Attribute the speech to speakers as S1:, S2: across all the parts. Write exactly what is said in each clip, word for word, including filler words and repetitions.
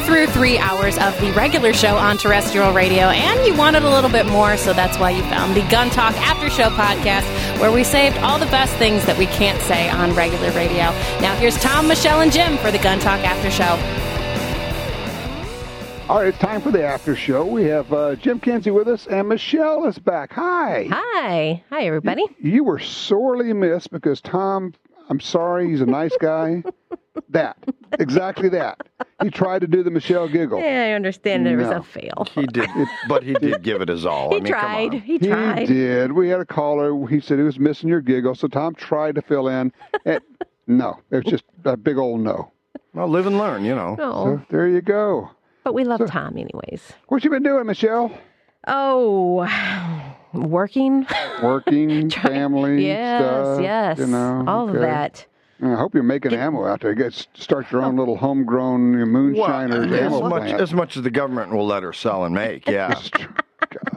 S1: it through three hours of the regular show on terrestrial radio, and you wanted a little bit more, so that's why you found the Gun Talk After Show podcast, where we saved all the best things that we can't say on regular radio. Now here's Tom, Michelle, and Jim for the Gun Talk After Show.
S2: All right, it's time for the after show. We have uh, Jim Kinsey with us, and Michelle is back. Hi.
S3: Hi. Hi, everybody.
S2: You, you were sorely missed because Tom, I'm sorry, he's a nice guy. That. Exactly that. He tried to do the Michelle giggle.
S3: Yeah, I understand it was
S2: No.
S3: a fail.
S4: He did, but he did give it his all.
S3: He
S4: I mean,
S3: tried.
S4: Come on.
S3: He tried.
S2: He did. We had a caller. He said he was missing your giggle, so Tom tried to fill in. And no, it was just a big old no.
S4: Well, live and learn, you know.
S3: No,
S2: So there you go.
S3: but we love Tom anyways.
S2: What you been doing, Michelle?
S3: Oh, working.
S2: Working, family,
S3: Yes,
S2: stuff.
S3: yes.
S2: You know,
S3: all
S2: okay.
S3: of that.
S2: I hope you're making ammo out there. Get start your own little homegrown moonshiners
S4: Well,
S2: ammo
S4: as much
S2: plant.
S4: as much as the government will let her sell and make, yeah.
S2: Gosh.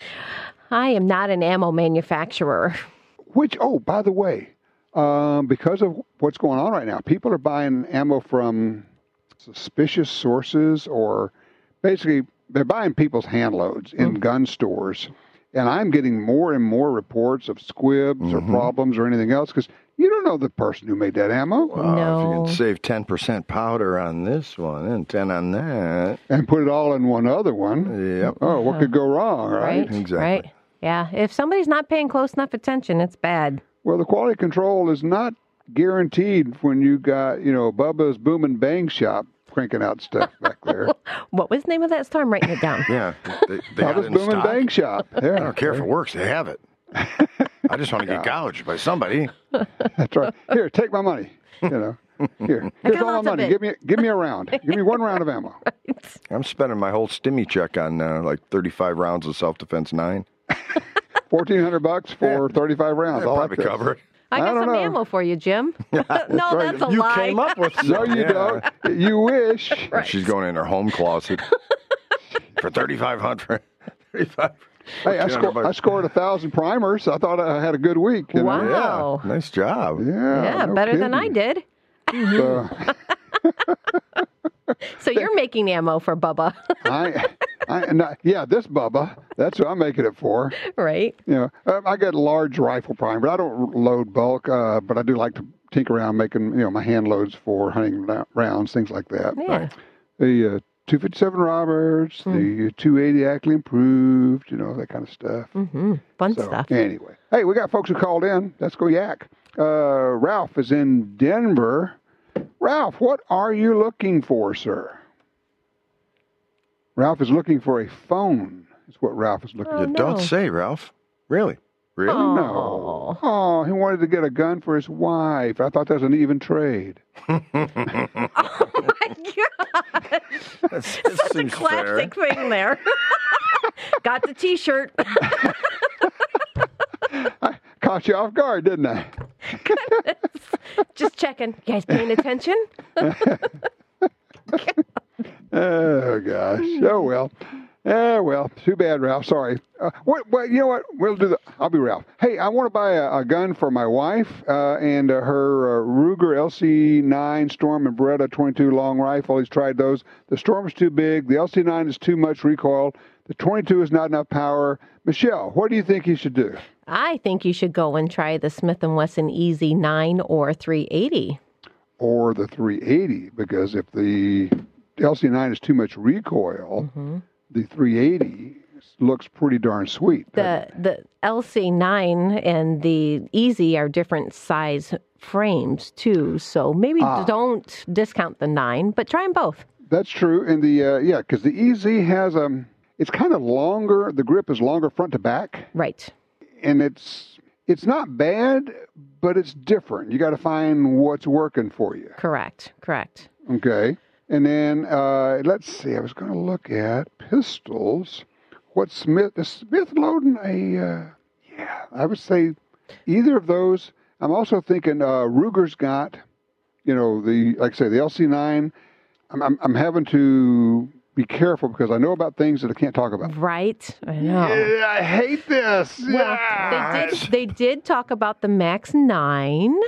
S3: I am not an ammo manufacturer.
S2: Which, oh, by the way, um, because of what's going on right now, people are buying ammo from suspicious sources, or basically they're buying people's hand loads in
S3: Mm.
S2: gun stores. And I'm getting more and more reports of squibs
S4: Mm-hmm.
S2: or problems or anything else because you don't know the person who made that ammo.
S4: Well, if you
S3: No.
S4: can save ten percent powder on this one and ten on that.
S2: And put it all in one other one.
S4: Yep.
S2: Oh, what could go wrong, right?
S3: Right.
S4: Exactly.
S3: Right. Yeah. If somebody's not paying close enough attention, it's bad.
S2: Well, the quality control is not guaranteed when you got, you know, Bubba's Boom and Bang Shop cranking out stuff back there.
S3: What was the name of that store? I'm writing it down.
S4: Yeah. They, they have
S2: Bubba's
S4: it in
S2: Boom and
S4: stock.
S2: Bang Shop. Yeah,
S4: I don't care if it works. They have it. I just want to get gouged by somebody.
S2: That's right. Here, take my money. You know, here,
S3: I
S2: here's
S3: got
S2: all my
S3: lots of
S2: money.
S3: it.
S2: Give me, give me a round. Give me one round of ammo.
S4: I'm spending my whole stimmy check on uh, like thirty-five rounds of self-defense nine.
S2: Fourteen hundred bucks for thirty-five rounds.
S4: I'll
S2: All
S4: probably
S2: that does.
S4: cover it.
S3: I got
S2: I don't
S3: some
S2: know.
S3: ammo for you, Jim. no,
S2: right.
S3: that's a
S4: You
S3: lie.
S4: came up with
S2: No,
S4: some,
S2: you
S4: yeah.
S2: don't. You wish.
S4: She's going in her home closet for thirty-five hundred. thirty-five.
S2: Hey, I,
S4: two hundred
S2: sco- I
S4: bucks.
S2: scored a thousand primers. I thought I had a good week. You know?
S3: Wow.
S4: Yeah, nice job.
S2: Yeah.
S3: Yeah,
S2: no
S3: better than I
S2: kidding.
S3: did.
S2: So,
S3: So you're making ammo for Bubba,
S2: I, I, and I, yeah, this Bubba. That's what I'm making it for.
S3: right?
S2: You know, uh, I get large rifle primer, but I don't load bulk. Uh, but I do like to tinker around making, you know, my hand loads for hunting ra- rounds, things like that.
S3: Yeah.
S2: The uh, two fifty-seven Roberts, the two eighty Ackley Improved, you know, that kind of stuff.
S3: Mm-hmm. Fun
S2: So
S3: stuff.
S2: anyway, hey, we got folks who called in. Let's go yak. Uh, Ralph is in Denver. Ralph, what are you looking for, sir? Ralph is looking for a phone. Is what Ralph is looking
S3: Oh,
S2: for.
S4: You
S3: no.
S4: don't say, Ralph. Really? Really?
S3: Oh.
S2: No. Oh, he wanted to get a gun for his wife. I thought that was an even trade.
S3: Oh my God!
S4: That's, that
S3: Such a
S4: seems
S3: classic
S4: fair.
S3: thing there. Got the T-shirt.
S2: I caught you off guard, didn't I?
S3: Just checking. You guys paying attention?
S2: Oh, gosh. Oh, well. Oh, well. Too bad, Ralph. Sorry. Uh, what, what, you know what? We'll do the. I'll be Ralph. Hey, I want to buy a, a gun for my wife uh, and uh, her uh, Ruger L C nine Storm and Beretta twenty-two long rifle. He's tried those. The Storm's too big. The L C nine is too much recoil. The twenty-two is not enough power. Michelle, what do you think he should do?
S3: I think you should go and try the Smith and Wesson Easy nine or three eighty.
S2: Or the three eighty, because if the L C nine is too much recoil,
S3: Mm-hmm.
S2: the three eighty looks pretty darn sweet.
S3: The the L C nine and the Easy are different size frames too, so maybe
S2: Ah.
S3: don't discount the nine, but try them both.
S2: That's true. And the, uh, yeah, because the E Z has, um, it's kind of longer, the grip is longer front to back,
S3: Right.
S2: and it's, it's not bad, but it's different. You got to find what's working for you.
S3: Correct. Correct.
S2: Okay. And then, uh, let's see, I was going to look at pistols. What Smith, is Smith loading a, uh, yeah, I would say either of those. I'm also thinking uh, Ruger's got, you know, the, like I say, the L C nine. I'm, I'm, I'm having to be careful because I know about things that I can't talk about.
S3: Right. I know.
S2: Yeah, I hate this.
S3: Well,
S2: Yeah.
S3: they did. They did talk about the Max Nine.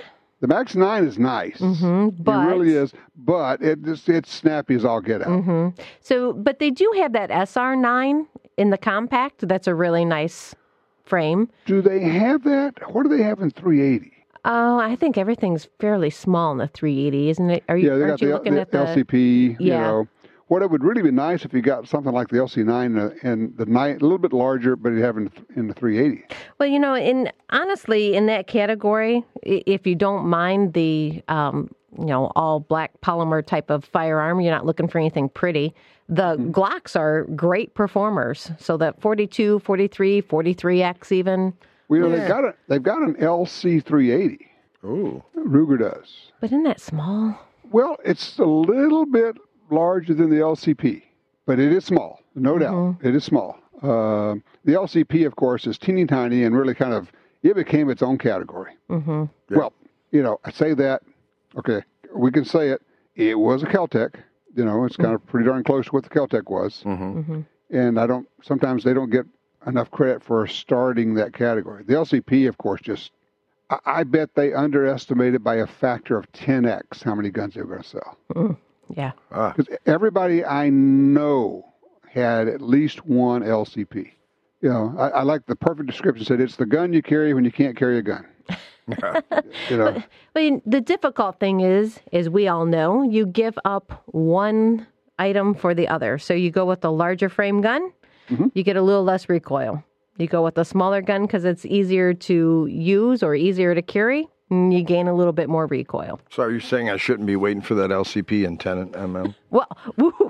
S2: The Max nine is nice.
S3: Mm-hmm, but,
S2: it really is. But it just, it's snappy as all get out.
S3: Mm-hmm. So, but they do have that S R nine in the compact. That's a really nice frame.
S2: Do they have that? What do they have in three eighty?
S3: Oh, I think everything's fairly small in the three eighty, isn't it? Are you,
S2: yeah, they
S3: aren't
S2: got
S3: you
S2: the,
S3: looking
S2: the
S3: at the
S2: L C P,
S3: yeah.
S2: you know. What it would really be nice if you got something like the L C nine uh, and the nine, a little bit larger, but you have in, in the three eighty.
S3: Well, you know, in honestly, in that category, if you don't mind the, um, you know, all black polymer type of firearm, you're not looking for anything pretty. The mm-hmm. Glocks are great performers. So that forty-two, forty-three, forty-three X even.
S2: Well, you know,
S3: yeah.
S2: they've got a, they've got an L C three eighty.
S4: Ooh.
S2: Ruger does.
S3: But isn't that small?
S2: Well, it's a little bit larger than the L C P, but it is small, no
S3: mm-hmm.
S2: doubt. It is small. Uh, the L C P, of course, is teeny tiny and really kind of, it became its own category.
S3: Mm-hmm.
S2: Yeah. Well, you know, I say that, okay, we can say it. It was a Kel-Tec. You know, it's kind of pretty darn close to what the Kel-Tec was.
S4: Mm-hmm.
S3: Mm-hmm.
S2: And I don't, sometimes they don't get enough credit for starting that category. The L C P, of course, just, I, I bet they underestimated by a factor of ten X how many guns they were going to sell.
S3: Mm. Yeah.
S2: Because ah. everybody I know had at least one L C P. You know, I, I like the perfect description. Said it's the gun you carry when you can't carry a gun. you know.
S3: But, but the difficult thing is, as we all know, you give up one item for the other. So you go with the larger frame gun, mm-hmm. you get a little less recoil. You go with the smaller gun because it's easier to use or easier to carry. And you gain a little bit more recoil.
S4: So are you saying I shouldn't be waiting for that L C P in ten millimeter?
S3: Well, woo.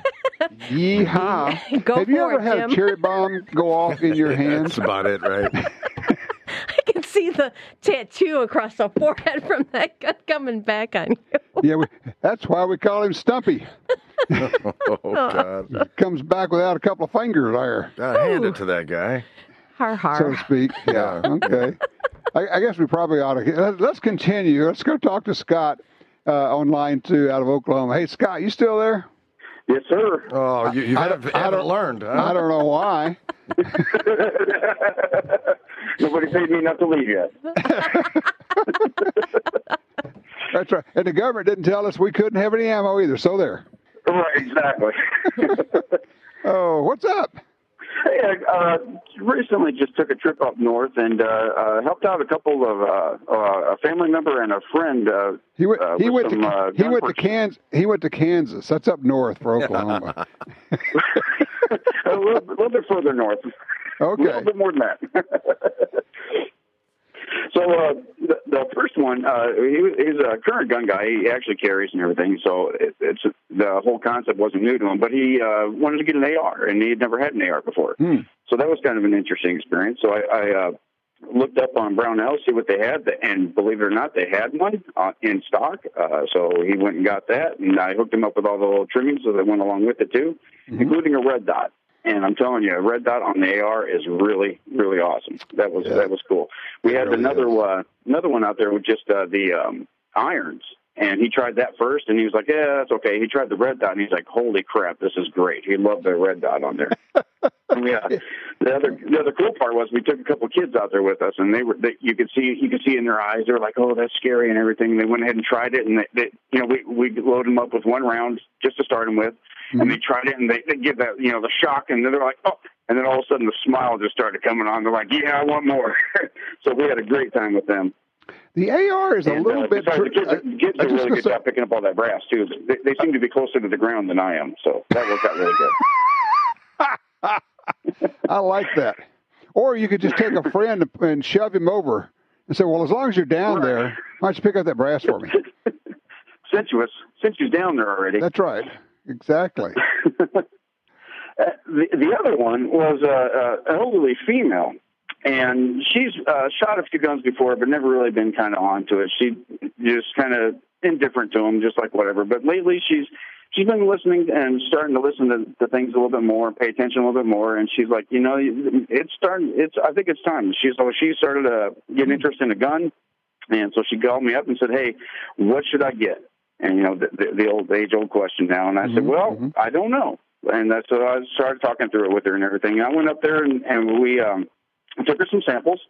S2: Yeehaw.
S3: Go
S2: Have
S3: for
S2: you ever
S3: it,
S2: had
S3: Jim.
S2: a cherry bomb go off in your hand?
S4: That's about it, right?
S3: I can see the tattoo across the forehead from that gun coming back on you.
S2: Yeah, we, that's why we call him Stumpy.
S4: Oh, God.
S2: He comes back without a couple of fingers there.
S4: Uh, hand it to that guy.
S3: Har, har.
S2: So to speak. Yeah, okay. I, I guess we probably ought to. Let's continue. Let's go talk to Scott uh, on line two out of Oklahoma. Hey, Scott, you still there?
S5: Yes, sir.
S4: Oh, you, you
S2: I,
S4: haven't,
S2: I
S4: haven't
S2: don't,
S4: learned, huh?
S2: I don't know why.
S5: Nobody paid me enough to leave yet.
S2: That's right. And the government didn't tell us we couldn't have any ammo either, so there.
S5: Right, exactly.
S2: Oh, what's up?
S5: Hey, I uh, recently just took a trip up north and uh, uh, helped out a couple of uh, uh, a family member and a friend. Uh,
S2: he went.
S5: Uh,
S2: he went
S5: some,
S2: to.
S5: Uh,
S2: he went to Kansas. He went to Kansas. That's up north for Oklahoma.
S5: a, little, a little bit further north.
S2: Okay.
S5: A little bit more than that. So uh, the, the first one, uh, he, he's a current gun guy. He actually carries and everything, so it, it's the whole concept wasn't new to him. But he uh, wanted to get an A R, and he had never had an A R before. Hmm. So that was kind of an interesting experience. So I, I uh, looked up on Brownell, see what they had, and believe it or not, they had one uh, in stock. Uh, so he went and got that, and I hooked him up with all the little trimmings that went along with it too, mm-hmm. including a red dot. And I'm telling you, a red dot on the A R is really, really awesome. That was yeah. that was cool. We had really another uh, another one out there with just uh, the um, irons, and he tried that first, and he was like, "Yeah, that's okay." He tried the red dot, and he's like, "Holy crap, this is great!" He loved the red dot on there. And we, uh, the other the other cool part was we took a couple of kids out there with us, and they were they, you could see you could see in their eyes they were like, "Oh, that's scary" and everything. And they went ahead and tried it, and they, they you know we we loaded them up with one round just to start them with. Mm-hmm. And they tried it, and they, they give that, you know, the shock, and then they're like, oh, and then all of a sudden the smile just started coming on. They're like, yeah, I want more. So we had a great time with them.
S2: The A R is
S5: and,
S2: a little
S5: uh,
S2: bit...
S5: Besides, the kids, the kids are really good job picking up all that brass, too. They, they seem to be closer to the ground than I am, so that worked out really
S2: good. I like that. Or you could just take a friend and shove him over and say, well, as long as you're down right. there, why don't you pick up that brass for me?
S5: Sensuous. Since you're down there already.
S2: That's right. Exactly.
S5: uh, the, the other one was uh, uh, an elderly female, and she's uh, shot a few guns before, but never really been kind of onto it. She just kind of indifferent to them, just like whatever. But lately, she's she's been listening and starting to listen to, to things a little bit more, pay attention a little bit more. And she's like, you know, it's starting. It's I think it's time. She's so she started to get interest in a gun, and so she called me up and said, hey, what should I get? And, you know, the, the, the old age-old question now. And I mm-hmm, said, well, mm-hmm. I don't know. And that's, so I started talking through it with her and everything. And I went up there and, and we um, took her some samples.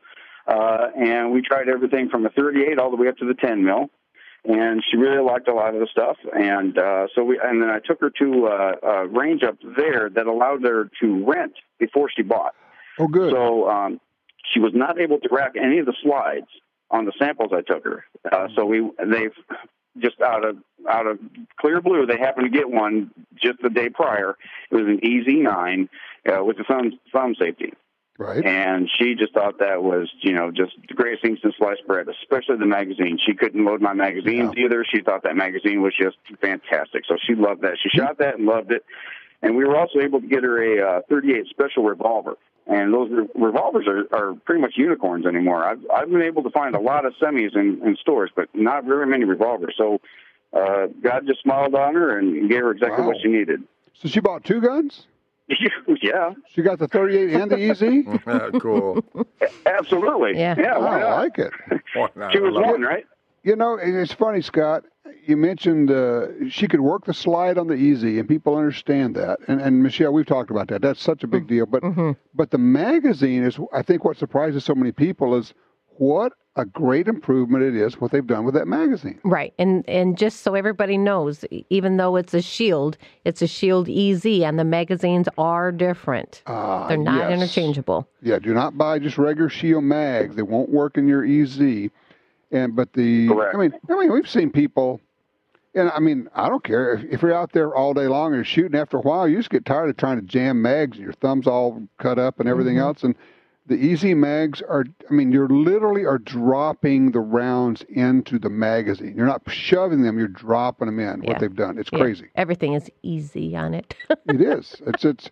S5: Uh, and we tried everything from a thirty-eight all the way up to the ten mil. And she really liked a lot of the stuff. And uh, so we, and then I took her to uh, a range up there that allowed her to rent before she bought.
S2: Oh, good.
S5: So um, she was not able to rack any of the slides on the samples I took her. Uh, so we, they've just out of out of clear blue, they happened to get one just the day prior. It was an E Z nine uh, with the thumb thumb safety.
S2: Right.
S5: And she just thought that was, you know, just the greatest thing since sliced bread, especially the magazine. She couldn't load my magazines yeah. either. She thought that magazine was just fantastic. So she loved that. She shot that and loved it. And we were also able to get her a uh, thirty-eight special revolver. And those re- revolvers are, are pretty much unicorns anymore. I've, I've been able to find a lot of semis in, in stores, but not very many revolvers. So uh, God just smiled on her and gave her exactly
S2: wow.
S5: what she needed.
S2: So she bought two guns?
S5: Yeah.
S2: She got the thirty-eight and the E Z?
S4: Cool.
S5: Absolutely.
S3: Yeah.
S5: Yeah,
S2: Oh,
S5: why
S2: I
S5: not?
S2: like it.
S5: She was one, right?
S2: You know, it's funny, Scott. You mentioned uh, she could work the slide on the E Z, and people understand that. And, and Michelle, we've talked about that. That's such a big deal. But
S3: Mm-hmm.
S2: but the magazine is, I think, what surprises so many people is what a great improvement it is what they've done with that magazine.
S3: Right. And and just so everybody knows, even though it's a Shield, it's a Shield E Z, and the magazines are different.
S2: Ah,
S3: They're not
S2: yes.
S3: interchangeable.
S2: Yeah, do not buy just regular Shield mags. They won't work in your E Z. And but the
S5: Correct.
S2: I mean I mean we've seen people, and I mean I don't care if, if you're out there all day long and you're shooting. After a while, you just get tired of trying to jam mags and your thumbs all cut up and everything
S3: Mm-hmm.
S2: else. And the E Z mags are, I mean, you're literally are dropping the rounds into the magazine. You're not shoving them; you're dropping them in.
S3: Yeah.
S2: What they've done, it's
S3: Yeah.
S2: crazy.
S3: Everything is easy on it.
S2: It is. It's it's.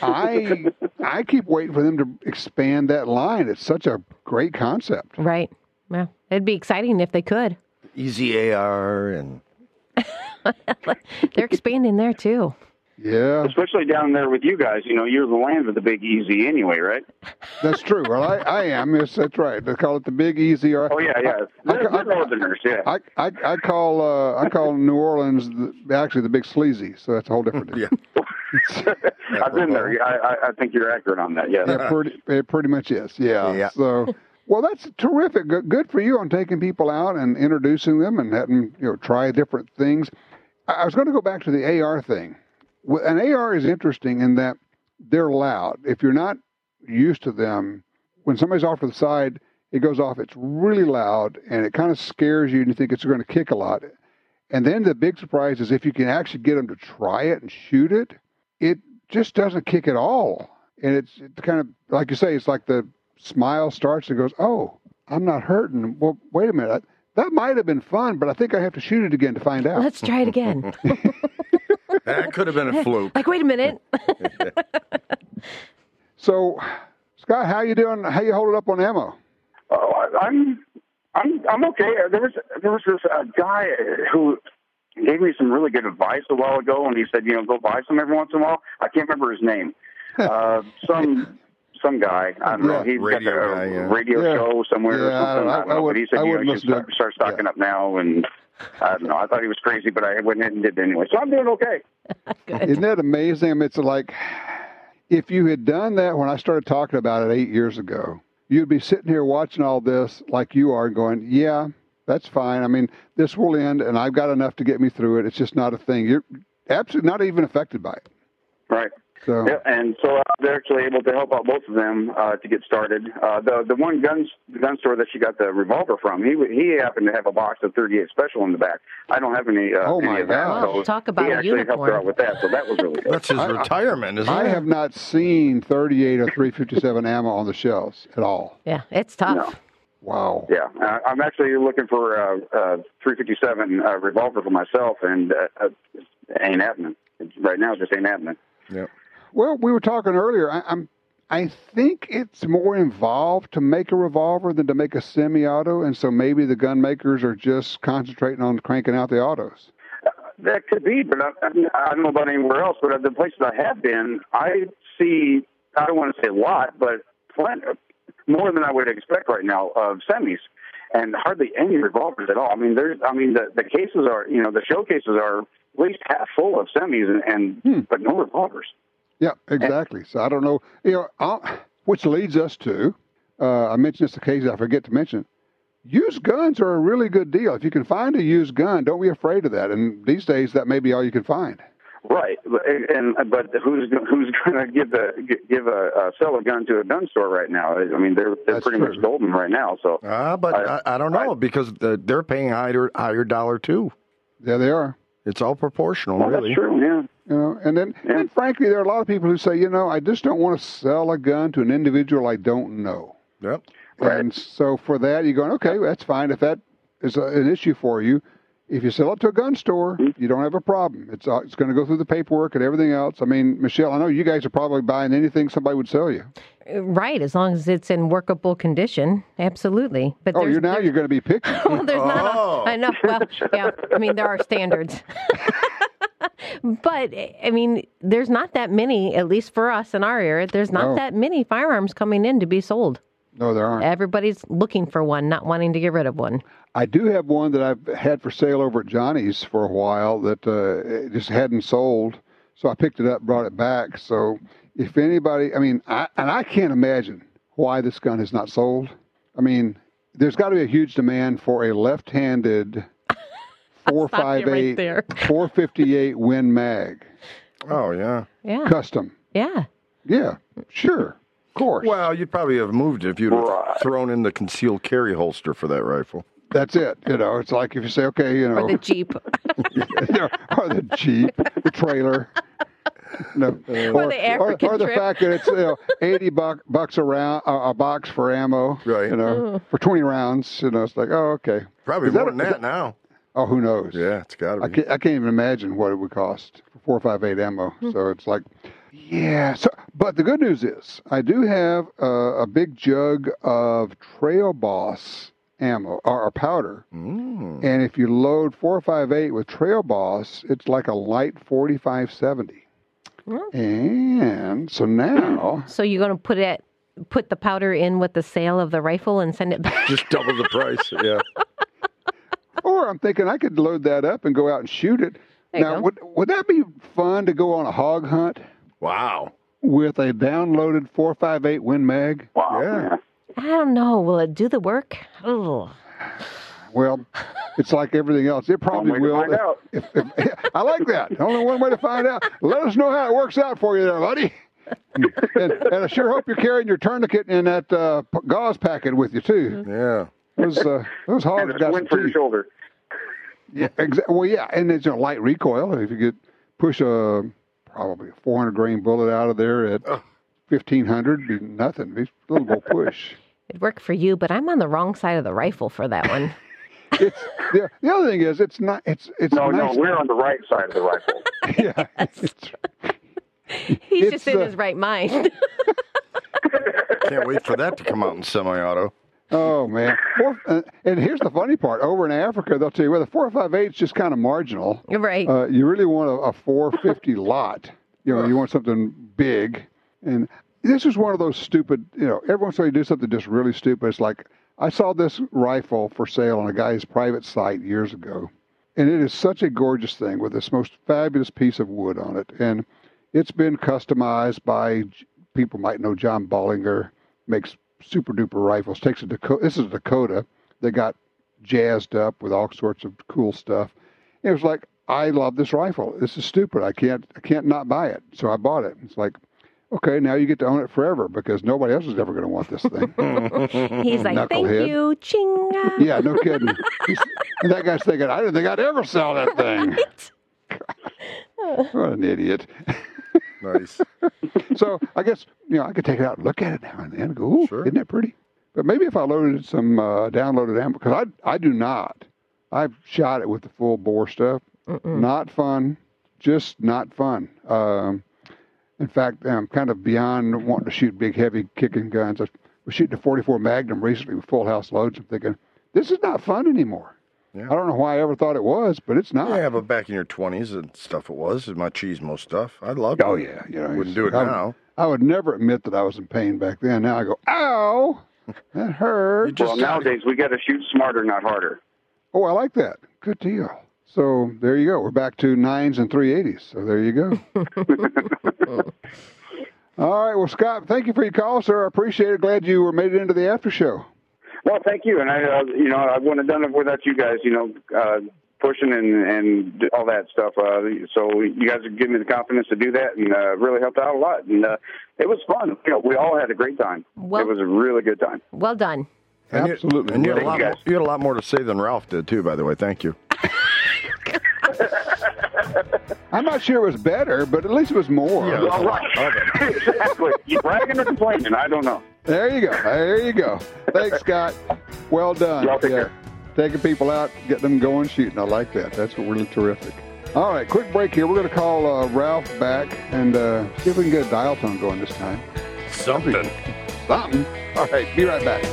S2: I I keep waiting for them to expand that line. It's such a great concept.
S3: Right. Yeah. It'd be exciting if they could.
S4: Easy A R and
S3: They're expanding there too.
S2: Yeah,
S5: Especially down there with you guys. You know, you're the land of the big E Z anyway, right?
S2: that's true. Well, I, I am. Yes, that's right. They call it the Big Easy. Or
S5: Oh, yeah, yeah.
S2: I,
S5: They're,
S2: I,
S5: they're Northerners, yeah.
S2: I, I, I call uh, I call New Orleans the, actually the Big Sleazy. So that's a whole different deal.
S4: yeah.
S5: I've been there. I, I, I think you're accurate on that, yeah.
S2: Yeah, pretty, it pretty much is. Yeah.
S4: Yeah.
S2: So, well, that's terrific. Good, good for you on taking people out and introducing them and having you know try different things. I, I was going to go back to the A R thing. Well, an A R is interesting in that they're loud. If you're not used to them, when somebody's off to the side, it goes off. It's really loud, and it kind of scares you, and you think it's going to kick a lot. And then the big surprise is if you can actually get them to try it and shoot it, it just doesn't kick at all. And it's, it's kind of, like you say, it's like the smile starts and goes, oh, I'm not hurting. Well, wait a minute. That might have been fun, but I think I have to shoot it again to find out.
S3: Let's try it again.
S4: That could have been a fluke.
S3: Like, wait a minute.
S2: So, Scott, how you doing? How you holding up on ammo?
S5: Oh, I- I'm, I'm, I'm okay. There was, there was this uh, guy who gave me some really good advice a while ago, and he said, you know, go buy some every once in a while. I can't remember his name. Uh, some, some guy. I don't know.
S2: Yeah.
S5: He's
S4: Radio
S5: got a
S4: guy, yeah.
S5: radio
S2: Yeah.
S5: show somewhere
S2: Yeah,
S5: or something.
S2: I don't know.
S5: I don't
S2: I
S5: know.
S2: would-
S5: But he said,
S2: I
S5: you know,
S2: wouldn't
S5: you should
S2: listen to
S5: start, start stocking
S2: yeah.
S5: up now, and I don't know. I thought he was crazy, but I went ahead and did it anyway. So I'm doing okay.
S2: Isn't that amazing? I mean, it's like if you had done that when I started talking about it eight years ago, you'd be sitting here watching all this like you are going, yeah, that's fine. I mean, this will end, and I've got enough to get me through it. It's just not a thing. You're absolutely not even affected by it.
S5: Right.
S2: So,
S5: Yeah, and so uh, they're actually able to help out both of them uh, to get started. Uh, the the one gun the gun store that she got the revolver from, he he happened to have a box of thirty-eight Special in the back. I don't have any. Uh,
S2: Oh,
S5: any
S2: my
S5: of that,
S2: God.
S5: so
S3: Well, talk about
S5: he
S3: a
S5: actually helped her
S3: unicorn.
S5: out with that, so that was really good.
S4: That's his
S2: I- I-
S4: retirement, isn't
S2: I
S4: it?
S2: have not seen thirty-eight or three fifty-seven ammo on the shelves at all.
S3: Yeah, it's tough.
S5: No.
S2: Wow.
S5: Yeah, uh, I'm actually looking for a uh, uh, three fifty-seven uh, revolver for myself, and uh, uh, it ain't happening. Right now, it just ain't happening.
S4: Yep.
S2: Well, we were talking earlier. I, I'm. I think it's more involved to make a revolver than to make a semi-auto, and so maybe the gun makers are just concentrating on cranking out the autos.
S5: That could be, but I, I don't know about anywhere else. But at the places I have been, I see, I don't want to say a lot, but plenty, more than I would expect right now of semis, and hardly any revolvers at all. I mean, there's, I mean, the, the cases are, you know, the showcases are at least half full of semis, and, and
S2: Hmm.
S5: but no revolvers.
S2: Yeah, exactly. So I don't know. You know, I'll, which leads us to uh, I mentioned this occasionally, I forget to mention, used guns are a really good deal. If you can find a used gun, don't be afraid of that. And these days, that may be all you can find.
S5: Right, and but who's who's going to give the give a uh, sell a gun to a gun store right now? I mean, they're they're
S2: That's
S5: pretty
S2: true.
S5: much golden right now. So,
S4: Ah, but I, I, I don't know
S5: I,
S4: because the, they're paying higher higher dollar too.
S2: Yeah, they are.
S4: It's all proportional,
S5: well,
S4: really.
S5: that's true. Yeah.
S2: You know, and then,
S5: Yeah.
S2: and frankly, there are a lot of people who say, you know, I just don't want to sell a gun to an individual I don't know.
S4: Yep.
S5: Right.
S2: And so for that, you're going, okay, that's fine. If that is a, an issue for you, if you sell it to a gun store, you don't have a problem. It's uh, it's going to go through the paperwork and everything else. I mean, Michelle, I know you guys are probably buying anything somebody would sell you.
S3: Right, as long as it's in workable condition, absolutely. But
S2: Oh,
S3: there's,
S2: you're now
S3: there's,
S2: you're going to be picky.
S3: well, there's
S4: Oh.
S3: not. A, I know. Well, yeah. I mean, there are standards. But I mean, there's not that many, at least for us in our area. There's not
S2: No.
S3: that many firearms coming in to be sold.
S2: No, there aren't.
S3: Everybody's looking for one, not wanting to get rid of one.
S2: I do have one that I've had for sale over at Johnny's for a while that uh, it just hadn't sold. So I picked it up, brought it back. So if anybody, I mean, I, and I can't imagine why this gun is not sold. I mean, there's got to be a huge demand for a left-handed four five eight, four fifty-eight Win Mag
S4: Oh, yeah.
S3: Yeah.
S2: custom.
S3: Yeah.
S2: Yeah, sure, of course.
S4: Well, you'd probably have moved if you'd have
S5: Right.
S4: thrown in the concealed carry holster for that rifle.
S2: That's it. You know, it's like if you say, okay, you know,
S3: Or the Jeep.
S2: or the Jeep, the trailer. No, or,
S3: the African
S2: or, or the
S3: trip.
S2: fact that it's you know eighty buck, bucks a round, uh, a box for ammo,
S4: Right.
S2: You know, for twenty rounds. You know, it's like, oh, okay.
S4: Probably
S2: Is
S4: more
S2: that
S4: than
S2: a- is
S4: that now.
S2: Oh, who knows?
S4: Yeah, it's got to
S2: I
S4: be.
S2: can't, I can't even imagine what it would cost for four five eight ammo.
S3: Hmm.
S2: So it's like, yeah. So, but the good news is, I do have uh, a big jug of Trail Boss ammo or, or powder.
S4: Mm.
S2: And if you load four five eight with Trail Boss, it's like a light forty-five seventy. And so now,
S3: So you're going to put it, put the powder in with the sale of the rifle and send it back?
S4: Just double the price. Yeah.
S2: or I'm thinking I could load that up and go out and shoot it.
S3: There you
S2: Now,
S3: go.
S2: would would that be fun to go on a hog hunt
S4: Wow.
S2: with a downloaded four five eight Win Mag?
S5: Wow.
S4: Yeah.
S3: I don't know. Will it do the work? Oh.
S2: Well, it's like everything else. It probably
S5: One way to
S2: will.
S5: find out.
S2: If, if, if, I like that. Only one way to find out. Let us know how it works out for you there, buddy. and, and I sure hope you're carrying your tourniquet in that uh, p- gauze packet with you, too.
S4: Yeah.
S2: Those, uh, those hogs
S5: And a
S2: got
S5: splint
S2: some
S5: for your
S2: teeth.
S5: shoulder.
S2: Yeah, exa- well, yeah, and it's a light recoil. If you could push a probably a four hundred grain bullet out of there at fifteen hundred, be nothing. Be a little more push.
S3: It'd work for you, but I'm on the wrong side of the rifle for that one.
S2: It's the, the other thing is it's not it's it's
S5: No,
S2: nice.
S5: no, we're on the right side of the rifle.
S2: Yeah, it's,
S3: He's
S2: It's,
S3: just in
S2: uh,
S3: his right mind.
S4: Can't wait for that to come out in semi-auto.
S2: oh man. Four, uh, and here's the funny part: over in Africa, they'll tell you, well, the four five eight is just kind of marginal.
S3: Right.
S2: Uh, you really want a, a four fifty lot. You know, you want something big. And this is one of those stupid, you know, every once in a while you do something just really stupid. It's like, I saw this rifle for sale on a guy's private site years ago. And it is such a gorgeous thing with this most fabulous piece of wood on it. And it's been customized by people might know John Bollinger, makes super duper rifles, takes a Dakota, this is a Dakota that got jazzed up with all sorts of cool stuff. It was like, I love this rifle. This is stupid. I can't, I can't not buy it. So I bought it. It's like, okay, now you get to own it forever because nobody else is ever going to want this thing.
S3: He's like, thank
S2: Knucklehead.
S3: you, chinga.
S2: Yeah, no kidding. He's, and that guy's thinking, I didn't think I'd ever sell that thing. What an idiot.
S4: Nice.
S2: So I guess, you know, I could take it out and look at it now and then and go, ooh,
S4: Sure.
S2: isn't that pretty? But maybe if I loaded some uh, downloaded ammo, because I, I do not. I've shot it with the full bore stuff.
S3: Mm-mm.
S2: Not fun. Just not fun. Um, in fact, I'm kind of beyond wanting to shoot big, heavy kicking guns. I was shooting a forty-four Magnum recently with full house loads. I'm thinking, this is not fun anymore.
S4: Yeah.
S2: I don't know why I ever thought it was, but it's not.
S4: Yeah, but back in your twenties and stuff it was, my Cheesemo stuff. I loved
S2: Oh,
S4: it.
S2: yeah. You know,
S4: Wouldn't
S2: it's-
S4: do it
S2: I,
S4: now.
S2: I would never admit that I was in pain back then. Now I go, ow, that hurt.
S4: You just
S5: Well,
S4: gotta-
S5: nowadays we got to shoot smarter, not harder.
S2: Oh, I like that. Good deal. So there you go. We're back to nines and three eighties. So there you go. All right. Well, Scott, thank you for your call, sir. I appreciate it. Glad you were made it into the after show.
S5: Well, thank you. And I, uh, you know, I wouldn't have done it without you guys, you know, uh, pushing and, and all that stuff. Uh, so you guys have given me the confidence to do that and uh, really helped out a lot. And uh, it was fun. You know, we all had a great time.
S3: Well,
S5: it was a really good time.
S3: Well done.
S4: And you-
S2: Absolutely.
S4: And you had, a
S5: Thank
S4: lot
S5: you,
S4: more,
S5: guys.
S4: you had a lot more to say than Ralph did, too, by the way. Thank you.
S2: I'm not sure it was better, but at least it was more.
S4: Yeah.
S5: All right. Exactly. You bragging or complaining? I don't know.
S2: There you go. There you go. Thanks, Scott. Well done.
S5: Y'all take
S2: Yeah.
S5: care.
S2: Taking people out, get them going, shooting. I like that. That's really terrific. All right, quick break here. We're going to call uh, Ralph back and uh, see if we can get a dial tone going this time.
S4: Something.
S2: Something. All right, be right back.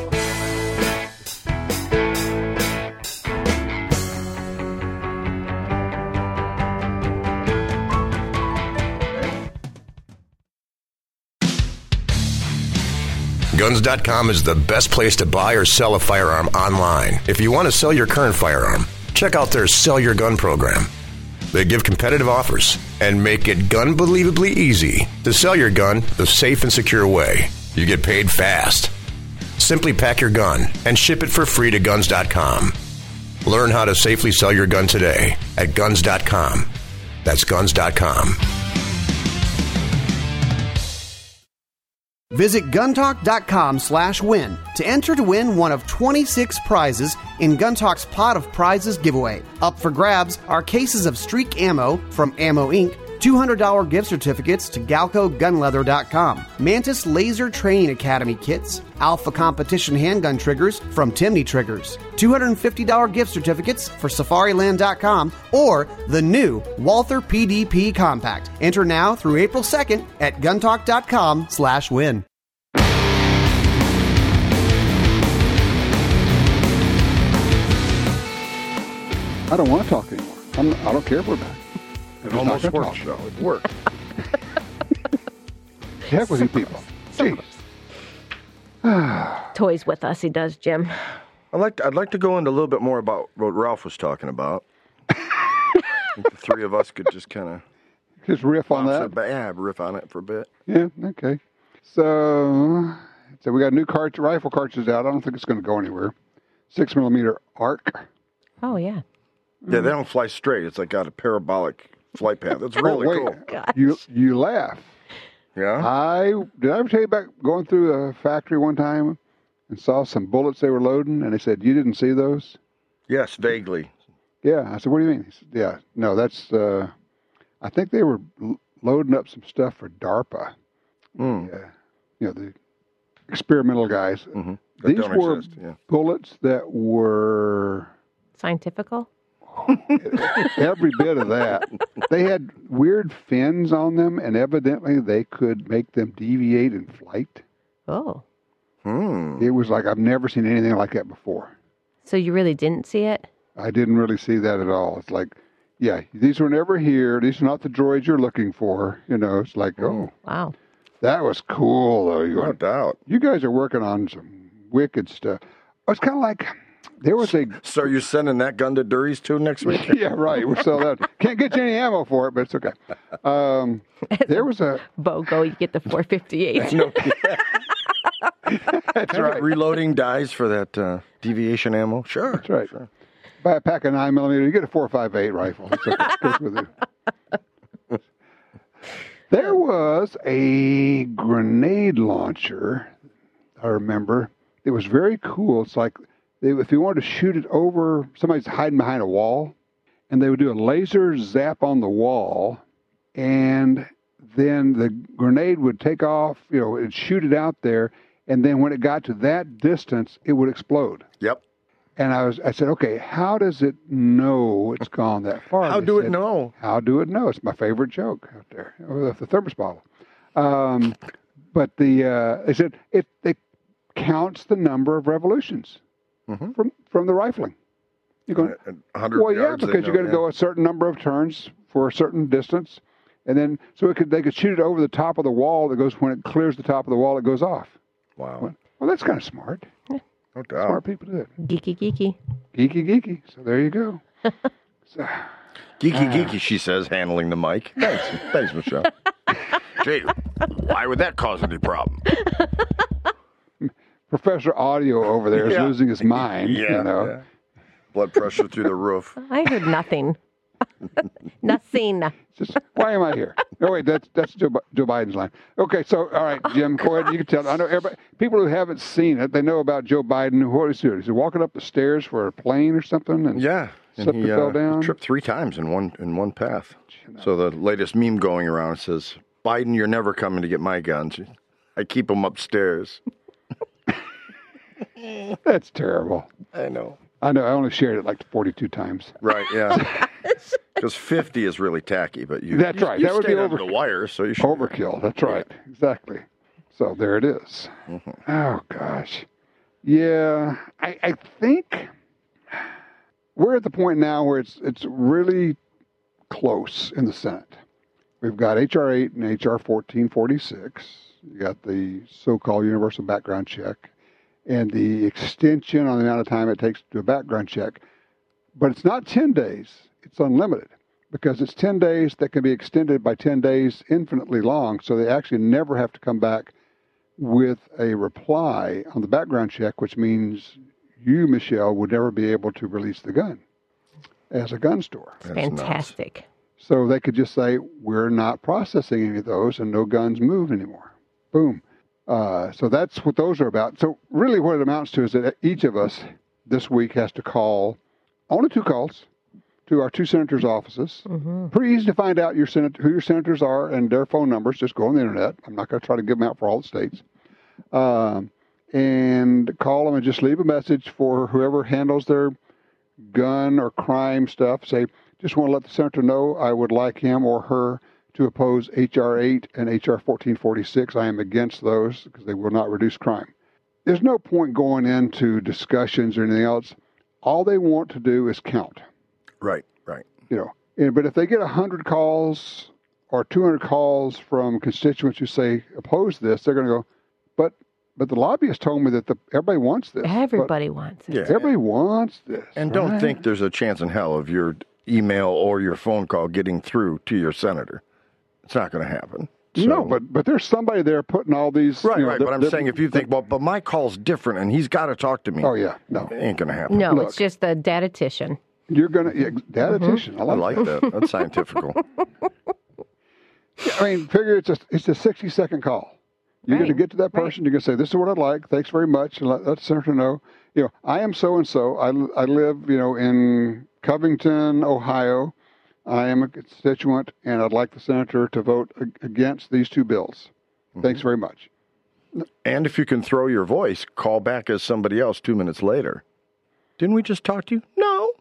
S6: Guns dot com is the best place to buy or sell a firearm online. If you want to sell your current firearm, check out their Sell Your Gun program. They give competitive offers and make it gun-believably easy to sell your gun the safe and secure way. You get paid fast. Simply pack your gun and ship it for free to Guns dot com. Learn how to safely sell your gun today at Guns dot com. That's Guns dot com.
S7: Visit guntalk.com slash win to enter to win one of twenty-six prizes in Guntalk's Pot of Prizes giveaway. Up for grabs are cases of Streak Ammo from Ammo Incorporated, two hundred dollars gift certificates to Galco Gun Leather dot com, Mantis Laser Training Academy kits, Alpha Competition handgun triggers from Timney Triggers, two hundred fifty dollars gift certificates for Safari Land dot com, or the new Walther P D P Compact. Enter now through April second at guntalk.com slash win.
S2: I don't want to talk anymore. I'm, I don't care if we're back. I'm
S4: It almost
S2: not gonna
S4: worked,
S2: talk.
S4: though. It worked.
S2: Heck with you people. Jeez.
S3: Toys with us, he does, Jim.
S4: I'd like to, I'd like to go into a little bit more about what Ralph was talking about. I think the three of us could just kind of
S2: Just riff on that.
S4: yeah, riff on it for a bit.
S2: Yeah, okay. So, so we got new cart- rifle cartridges out. I don't think it's going to go anywhere. Six millimeter arc.
S3: Oh, yeah.
S4: Yeah, they don't fly straight. It's like got a parabolic flight path. It's really
S2: oh, wait.
S4: cool.
S3: God.
S2: You you laugh.
S4: Yeah.
S2: I did I ever tell you about going through a factory one time and saw some bullets they were loading, and they said you didn't see those.
S4: Yes, vaguely.
S2: Yeah, I said, what do you mean? He said, yeah, no, that's. Uh, I think they were l- loading up some stuff for DARPA.
S4: Mm.
S2: Yeah, you know the experimental guys.
S4: Mm-hmm.
S2: These were
S4: exist, yeah.
S2: bullets that were
S3: Scientifical?
S2: every bit of that. They had weird fins on them, and evidently they could make them deviate in flight.
S3: Oh.
S4: Hmm.
S2: It was like I've never seen anything like that before.
S3: So you really didn't see it?
S2: I didn't really see that at all. It's like, yeah, these were never here. These are not the droids you're looking for. You know, it's like, oh,
S3: Wow.
S2: that was cool, though. You,
S4: No doubt.
S2: you guys are working on some wicked stuff. It's kind of like there was a.
S4: So you're sending that gun to Dury's too next week?
S2: Yeah, right. We'll sell that. Can't get you any ammo for it, but it's okay. Um, there was a.
S3: BOGO, you get the four fifty-eight.
S4: No.
S2: That's right.
S4: Reloading dies for that uh, deviation ammo. Sure.
S2: That's right.
S4: Sure.
S2: Buy a pack of nine millimeter, you get a four five eight rifle. It's okay. It goes with it. There was a grenade launcher, I remember. It was very cool. It's like they, if you wanted to shoot it over, somebody's hiding behind a wall, and they would do a laser zap on the wall, and then the grenade would take off, you know, it'd shoot it out there, and then when it got to that distance, it would explode.
S4: Yep.
S2: And I was, I said, okay, how does it know it's gone that far?
S4: How
S2: They
S4: do it
S2: said,
S4: know?
S2: How do it know? It's my favorite joke out there, with the thermos bottle. Um, but the uh, they said it it counts the number of revolutions
S4: Mhm.
S2: from from the rifling. You're going,
S4: At one hundred
S2: well, yeah,
S4: yards, they
S2: because you're
S4: know,
S2: going to
S4: yeah.
S2: go a certain number of turns for a certain distance, and then so it could they could shoot it over the top of the wall. That goes when it clears the top of the wall, it goes off.
S4: Wow.
S2: Well, that's kind of smart.
S4: No doubt.
S2: Smart people do it.
S3: Geeky, geeky.
S2: Geeky, geeky. So there you go. So,
S4: Geeky, geeky, she says, handling the mic. Thanks. Thanks, Michelle. Gee, Why would that cause any problem?
S2: Professor Audio over there is
S4: Yeah.
S2: losing his mind.
S4: Yeah,
S2: you know.
S4: yeah. Blood pressure through the roof.
S3: I heard nothing. Nothing.
S2: Just, why am I here? Oh, wait, that's that's Joe, Bi- Joe Biden's line. Okay, so, all right, Jim, go ahead. You can tell. I know everybody, people who haven't seen it, they know about Joe Biden. What is he doing? Is he walking up the stairs for a plane or something? And
S4: Yeah. And
S2: slipped
S4: he,
S2: and fell
S4: uh,
S2: down?
S4: tripped three times in one in one path. So the latest meme going around says, Biden, you're never coming to get my guns. I keep them upstairs.
S2: That's terrible.
S4: I know.
S2: I know. I only shared it like forty-two times.
S4: Right, yeah. Because fifty is really tacky, but you,
S2: That's
S4: you,
S2: right.
S4: you
S2: That would be
S4: stayed under
S2: over-
S4: the wire, so you should.
S2: Overkill. That's right. Exactly. So there it is.
S4: Mm-hmm.
S2: Oh, gosh. Yeah, I, I think we're at the point now where it's it's really close in the Senate. We've got H R eight and H R fourteen forty-six. You got the so-called universal background check and the extension on the amount of time it takes to do a background check. But it's not ten days. It's unlimited because it's ten days that can be extended by ten days infinitely long. So they actually never have to come back with a reply on the background check, which means you, Michelle, would never be able to release the gun as a gun store.
S4: That's
S3: Fantastic.
S2: So they could just say, we're not processing any of those and no guns move anymore. Boom. Uh, so that's what those are about. So really what it amounts to is that each of us this week has to call, only two calls, to our two senators' offices. Mm-hmm. Pretty easy to find out your senat- who your senators are and their phone numbers. Just go on the internet. I'm not going to try to give them out for all the states. Um, and call them and just leave a message for whoever handles their gun or crime stuff. Say, just want to let the senator know I would like him or her to oppose H R eight and H R fourteen forty-six. I am against those because they will not reduce crime. There's no point going into discussions or anything else. All they want to do is count.
S4: Right, right.
S2: You know, and, but if they get one hundred calls or two hundred calls from constituents who say oppose this, they're going to go, but but the lobbyist told me that the, everybody wants this.
S3: Everybody wants it.
S4: Yeah.
S2: Everybody wants this.
S4: And don't
S2: right?
S4: think there's a chance in hell of your email or your phone call getting through to your senator. It's not going to happen. So,
S2: no, but but there's somebody there putting all these.
S4: Right,
S2: you know,
S4: right.
S2: the-
S4: But I'm
S2: the-
S4: saying if you think, well, but my call's different and he's got to talk to me.
S2: Oh, yeah. No.
S4: It ain't going to happen.
S3: No,
S2: Look.
S3: it's just the datitition.
S2: You're going to, yeah, dietitian.
S3: Mm-hmm.
S2: I
S4: I
S2: like,
S4: like that. That's scientifical.
S2: Yeah, I mean, figure it's a, it's a sixty second call. You're
S3: Right,
S2: going to get to that
S3: right.
S2: person. You're going to say, this is what I'd like. Thanks very much. And let, let the senator know, you know, I am so-and-so. I, I live, you know, in Covington, Ohio. I am a constituent, and I'd like the senator to vote ag- against these two bills.
S4: Mm-hmm.
S2: Thanks very much.
S4: And if you can throw your voice, call back as somebody else two minutes later. Didn't we just talk to you? No.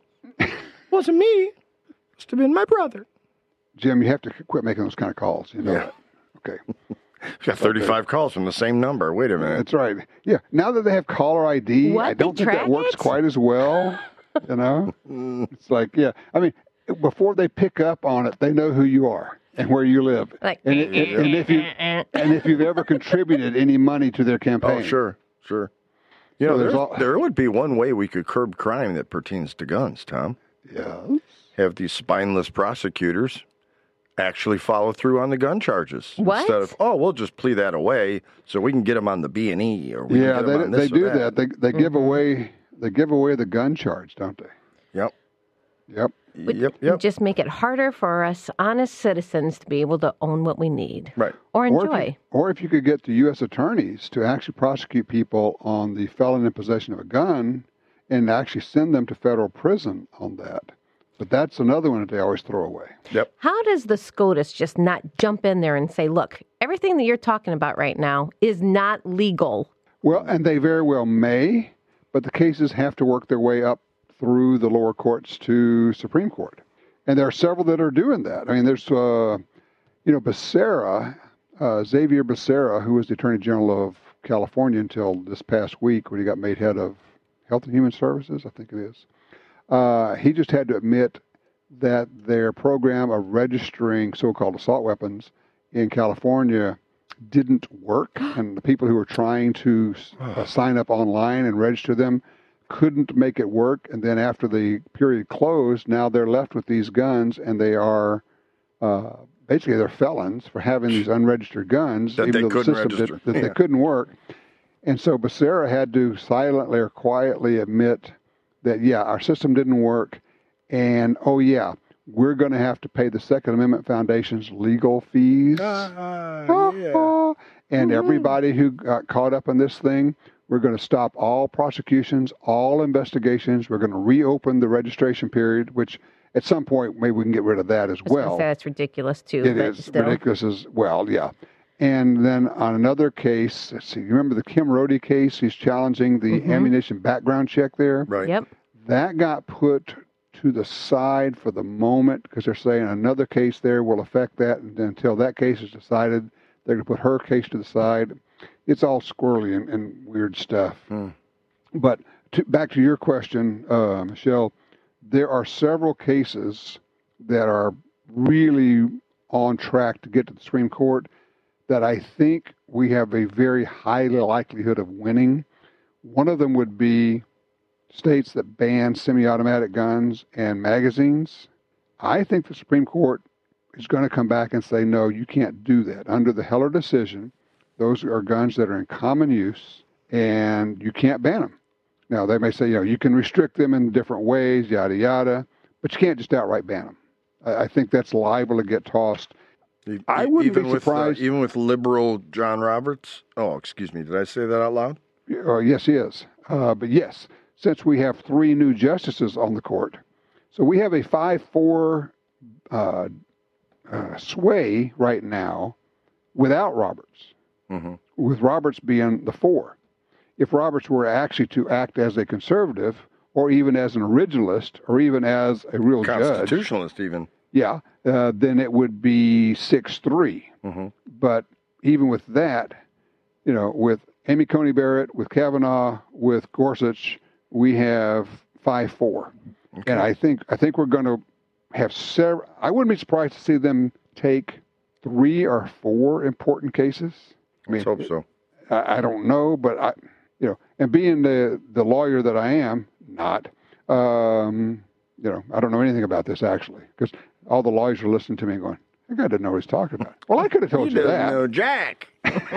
S4: Wasn't me. Must have been my brother.
S2: Jim, you have to quit making those kind of calls. You know
S4: Yeah.
S2: that. Okay.
S4: Got thirty-five calls from the same number. Wait a minute.
S2: That's right. Yeah. Now that they have caller I D,
S3: What?
S2: I don't
S3: They
S2: think that
S3: track
S2: works
S3: it?
S2: quite as well. You know, it's like, yeah. I mean, before they pick up on it, they know who you are and where you live,
S3: Like,
S2: and, it, and, and if you and if you've ever contributed any money to their campaign.
S4: Oh, sure, sure. You
S2: So
S4: know,
S2: there's
S4: there's
S2: all-
S4: there would be one way we could curb crime that pertains to guns, Tom.
S2: Yeah.
S4: Have these spineless prosecutors actually follow through on the gun charges.
S3: What?
S4: Instead of, oh, we'll just plea that away so we can get them on the B and E or we
S2: Yeah.
S4: can get 'em
S2: They
S4: on
S2: they
S4: this or
S2: do
S4: that.
S2: that. They they give away they give away the gun charge, don't they?
S4: Yep.
S2: Yep.
S3: Would
S4: Yep, yep.
S3: just make it harder for us honest citizens to be able to own what we need.
S4: Right.
S3: Or
S2: Or if,
S3: enjoy.
S2: you, or if you could get the U S attorneys to actually prosecute people on the felon in possession of a gun and actually send them to federal prison on that. But that's another one that they always throw away.
S4: Yep.
S3: How does the SCOTUS just not jump in there and say, look, everything that you're talking about right now is not legal?
S2: Well, and they very well may, but the cases have to work their way up through the lower courts to Supreme Court. And there are several that are doing that. I mean, there's, uh, you know, Becerra, uh, Xavier Becerra, who was the Attorney General of California until this past week when he got made head of Health and Human Services, I think it is. Uh, he just had to admit that their program of registering so-called assault weapons in California didn't work, and the people who were trying to uh, sign up online and register them couldn't make it work. And then after the period closed, now they're left with these guns, and they are uh, basically they're felons for having these unregistered guns,
S4: That
S2: even
S4: they
S2: though the
S4: couldn't
S2: system did,
S4: register.
S2: that
S4: Yeah.
S2: they couldn't work. And so Becerra had to silently or quietly admit that, yeah, our system didn't work, and, oh, yeah, we're going to have to pay the Second Amendment Foundation's legal fees.
S4: Uh, yeah.
S2: And
S3: Mhm.
S2: everybody who got caught up in this thing, we're going to stop all prosecutions, all investigations. We're going to reopen the registration period, which at some point maybe we can get rid of that as
S3: I was gonna
S2: well.
S3: say that's ridiculous too.
S2: It
S3: but
S2: is
S3: still.
S2: ridiculous as well, yeah. And then on another case, let's see, you remember the Kim Rody case? He's challenging the
S3: Mhm.
S2: ammunition background check there.
S4: Right.
S3: Yep.
S2: That got put to the side for the moment because they're saying another case there will affect that. And until that case is decided, they're going to put her case to the side. It's all squirrely and, and weird stuff.
S4: Hmm.
S2: But to, back to your question, uh, Michelle, there are several cases that are really on track to get to the Supreme Court that I think we have a very high likelihood of winning. One of them would be states that ban semi-automatic guns and magazines. I think the Supreme Court is going to come back and say, no, you can't do that. Under the Heller decision, those are guns that are in common use, and you can't ban them. Now, they may say, you know, you can restrict them in different ways, yada, yada, but you can't just outright ban them. I, I think that's liable to get tossed.
S4: E-
S2: I wouldn't
S4: even
S2: be
S4: with, uh,
S2: surprised-
S4: even with liberal John Roberts. Oh, excuse me. Did I say that out loud?
S2: Uh, yes, he is. Uh, but yes, since we have three new justices on the court, so we have a five four uh, uh, sway right now without Roberts,
S4: Mm-hmm.
S2: with Roberts being the four. If Roberts were actually to act as a conservative or even as an originalist or even as a real judge,
S4: Constitutionalist, even.
S2: yeah, uh, then it would be six three.
S4: Mm-hmm.
S2: But even with that, you know, with Amy Coney Barrett, with Kavanaugh, with Gorsuch, we have five four.
S4: Okay.
S2: And I think I think we're going to have several. I wouldn't be surprised to see them take three or four important cases. I mean,
S4: Let's hope so.
S2: I, I don't know, but I, you know, and being the the lawyer that I am, not, um, you know, I don't know anything about this actually, because all the lawyers are listening to me and going, "That guy didn't know what he's talking about." Well, I could have told
S4: He
S2: you
S4: doesn't
S2: that.
S4: know Jack.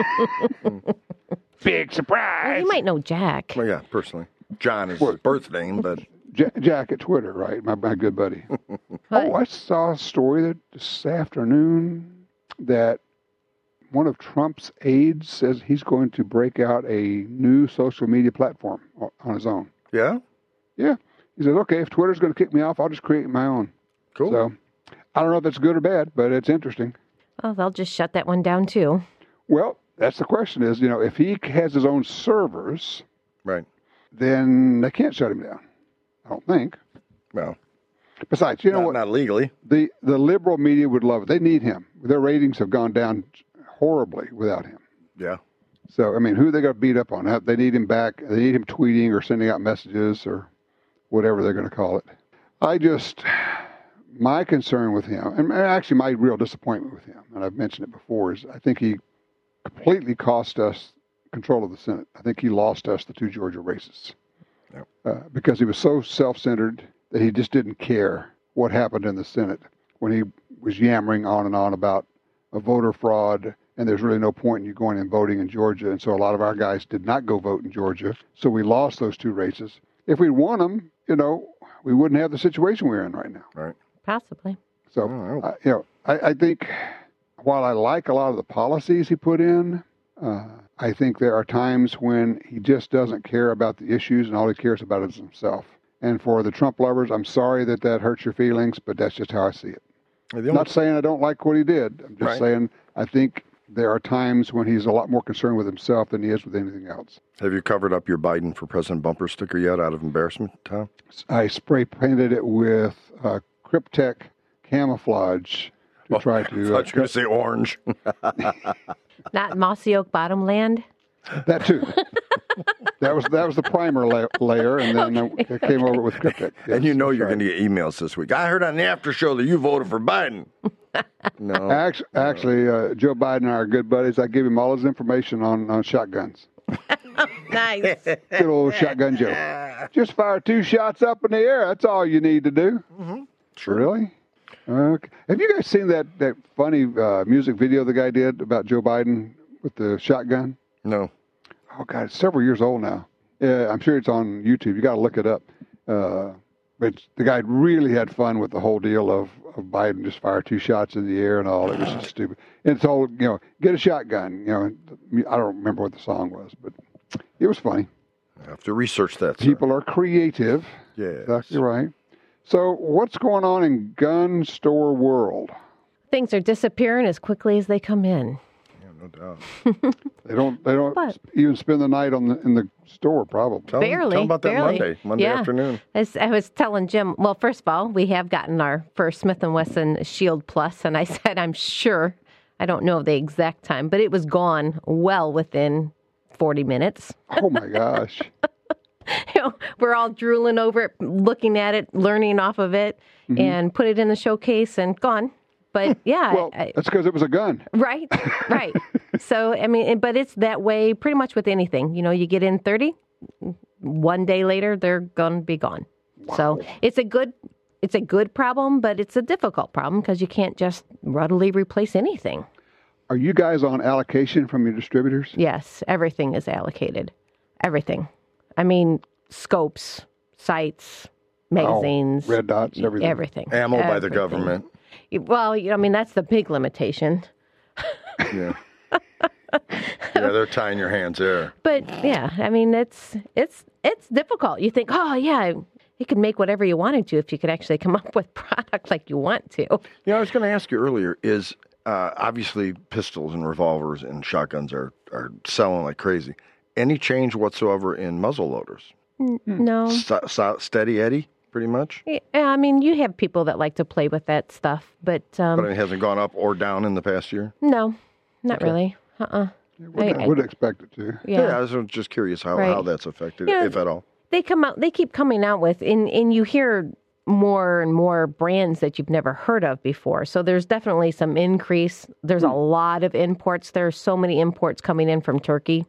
S2: Big
S3: Well,
S2: surprise.
S3: you might know Jack.
S4: Well, yeah, personally. John is
S2: What?
S4: his birth name, but
S2: Ja- Jack at Twitter, right? My, my good buddy. Oh, I saw a story that this afternoon that one of Trump's aides says he's going to break out a new social media platform o- on his own.
S4: yeah,
S2: Yeah. He says, okay, if Twitter's going to kick me off, I'll just create my own.
S4: cool.
S2: So I don't know if it's good or bad, but it's interesting.
S3: Oh, they'll just shut that one down too.
S2: Well, that's the question is, you know, if he has his own servers,
S4: Right.
S2: then they can't shut him down. I don't think.
S4: Well,
S2: Besides, you know
S4: not,
S2: what?
S4: not legally.
S2: The the liberal media would love it. They need him. Their ratings have gone down horribly without him.
S4: Yeah.
S2: So, I mean, who are they going to beat up on? They need him back. They need him tweeting or sending out messages or whatever they're going to call it. I just, my concern with him, and actually my real disappointment with him, and I've mentioned it before, is I think he completely cost us control of the Senate. I think he lost us the two Georgia races.
S4: Yep.
S2: Uh, because he was so self-centered that he just didn't care what happened in the Senate when he was yammering on and on about a voter fraud, and there's really no point in you going and voting in Georgia. And so a lot of our guys did not go vote in Georgia. So we lost those two races. If we'd won them, you know, we wouldn't have the situation we're in right now.
S4: Right.
S3: Possibly.
S2: So,
S4: Oh.
S2: uh, you know, I, I think while I like a lot of the policies he put in, uh, I think there are times when he just doesn't care about the issues and all he cares about is himself. And for the Trump lovers, I'm sorry that that hurts your feelings, but that's just how I see it.
S4: The only-
S2: Not saying I don't like what he did. I'm just
S4: Right.
S2: saying I think there are times when he's a lot more concerned with himself than he is with anything else.
S4: Have you covered up your Biden for President bumper sticker yet out of embarrassment, Tom?
S2: I spray painted it with uh, Cryptek camouflage to try
S4: I
S2: to.
S4: thought you were going to say orange.
S3: Not Mossy Oak Bottomland.
S2: That too. that was that was the primer la- layer, and then
S3: Okay.
S2: I came over with Cryptek.
S4: and you know you're
S2: right.
S4: going to get emails this week. I heard on the after show that you voted for Biden. No.
S2: Actually, actually uh, Joe Biden and I are good buddies. I give him all his information on, on shotguns.
S3: Nice.
S2: Good old shotgun Joe. Just fire two shots up in the air. That's all you need to do.
S4: Mm-hmm.
S2: Sure. Really? Okay. Have you guys seen that, that funny uh, music video the guy did about Joe Biden with the shotgun?
S4: No.
S2: Oh, God, it's several years old now. Yeah, I'm sure it's on YouTube. You got to look it up. Uh, but the guy really had fun with the whole deal of, of Biden just fire two shots in the air and all. It was just stupid. And it's all, you know, get a shotgun. You know, I don't remember what the song was, but it was funny.
S4: I have to research that, sir.
S2: People are creative.
S4: Yes.
S2: Exactly right. So what's going on in gun store world?
S3: Things are disappearing as quickly as they come in.
S4: Yeah, no doubt.
S2: They don't. They don't
S3: But-
S2: even spend the night on the in the store. Probably.
S4: Tell 'em-
S3: Barely.
S4: Tell 'em about that
S3: barely.
S4: Monday, Monday
S3: Yeah.
S4: afternoon.
S3: As I was telling Jim, well, first of all, we have gotten our first Smith and Wesson Shield Plus, and I said, I'm sure, I don't know the exact time, but it was gone well within forty minutes.
S2: Oh my gosh.
S3: You know, we're all drooling over it, looking at it, learning off of it, and put it in the showcase and gone. But yeah,
S2: Well,
S3: I,
S2: that's because it was a gun.
S3: right, right. So, I mean, but it's that way pretty much with anything. You know, you get in thirty, one day later, they're going to be gone. So it's a good, it's a good problem, but it's a difficult problem because you can't just readily replace anything.
S2: Are you guys on allocation from your distributors?
S3: Yes, everything is allocated. Everything. I mean, scopes, sights, magazines.
S2: Oh, red dots, everything.
S3: Everything.
S4: Ammo by the
S3: Everything.
S4: government.
S3: Well, you know, I mean, that's the big limitation.
S4: Yeah. Yeah, they're tying your hands there.
S3: But yeah, I mean, it's it's it's difficult. You think, oh yeah, you could make whatever you wanted to if you could actually come up with product like you want to.
S4: You know, I was going to ask you earlier, is uh, obviously pistols and revolvers and shotguns are, are selling like crazy. Any change whatsoever in muzzle loaders?
S3: No,
S4: St- st- steady Eddie, pretty much?
S3: yeah, I mean, you have people that like to play with that stuff, but um,
S4: But it hasn't gone up or down in the past year?
S3: no, not really. Uh uh
S2: Would,
S3: I- I-
S2: would expect it to.
S3: Yeah.
S4: I was just curious how,
S3: Right.
S4: how that's affected,
S3: Yeah.
S4: if at all.
S3: They come out. They keep coming out with, and and you hear more and more brands that you've never heard of before. So there's definitely some increase. There's a lot of imports. There's so many imports coming in from Turkey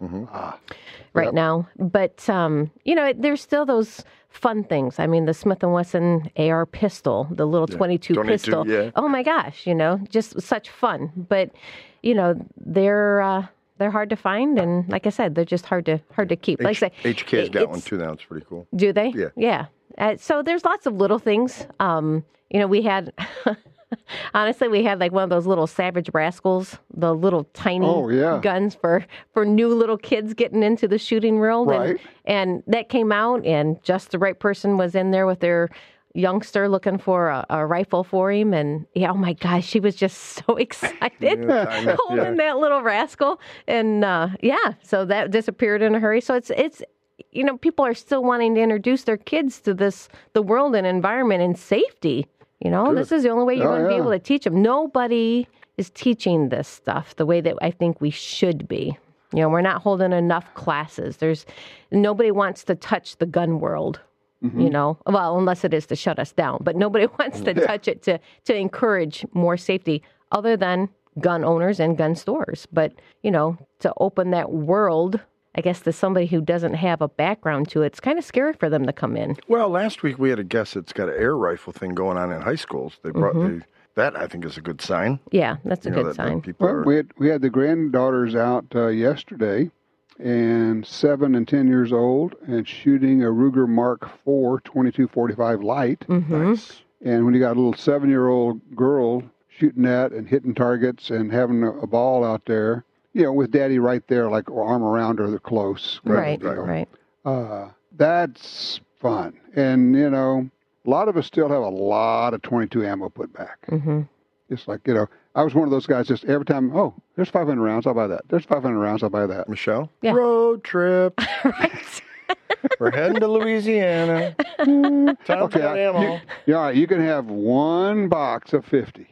S3: right
S2: Yep.
S3: now. But um, you know, there's still those fun things. I mean, the Smith and Wesson A R pistol, the little twenty-two,
S4: twenty-two,
S3: pistol.
S4: yeah.
S3: Oh my gosh, you know, just such fun. But you know, they're. Uh, They're hard to find, and like I said, they're just hard to hard to keep. Like I say,
S4: H K's
S3: it-
S4: got one
S3: it's-
S4: too now. It's pretty cool.
S3: Do they?
S4: Yeah.
S3: Yeah. Uh, so there's lots of little things. Um, you know, we had, honestly, we had like one of those little Savage Rascals, the little tiny
S2: Oh, yeah.
S3: guns for, for new little kids getting into the shooting world.
S2: Right.
S3: And, and that came out, and just the right person was in there with their youngster looking for a, a rifle for him. And yeah, oh my gosh, she was just so excited
S4: tiny,
S3: holding
S4: yeah.
S3: that little rascal. And uh, yeah, so that disappeared in a hurry. So it's, it's, you know, people are still wanting to introduce their kids to this, the world and environment and safety. You know, this is the only way you're
S2: Oh,
S3: going to be
S2: yeah.
S3: able to teach them. Nobody is teaching this stuff the way that I think we should be. You know, we're not holding enough classes. There's nobody wants to touch the gun world. You know, well, unless it is to shut us down, but nobody wants to touch it to to encourage more safety, other than gun owners and gun stores. But you know, to open that world, I guess to somebody who doesn't have a background to it, it's kind of scary for them to come in.
S4: Well, last week we had a guest that's got an air rifle thing going on in high schools. They brought they, that. I think is a good sign.
S3: Yeah, that's a
S4: You know,
S3: good
S4: that- that
S3: sign.
S4: people
S2: Well,
S4: are,
S2: we had we had the granddaughters out uh, yesterday, and seven and ten years old, and shooting a Ruger Mark four twenty-two forty-five light.
S3: Mm-hmm.
S2: And when you got a little seven-year-old girl shooting that and hitting targets and having a, a ball out there, you know, with Daddy right there, like arm around her, they're close.
S3: Right,
S2: You know.
S3: right.
S2: Uh, that's fun. And you know, a lot of us still have a lot of twenty-two ammo put back.
S3: Mm-hmm.
S2: It's like, you know, I was one of those guys. Just every time, oh, there's five hundred rounds, I'll buy that. There's five hundred rounds, I'll buy that.
S4: Michelle?
S3: Yeah.
S4: Road trip.
S3: Right.
S4: We're heading to Louisiana. Time for
S2: Okay,
S4: that
S2: I-
S4: ammo.
S2: you, yeah, all right, you can have one box of fifty.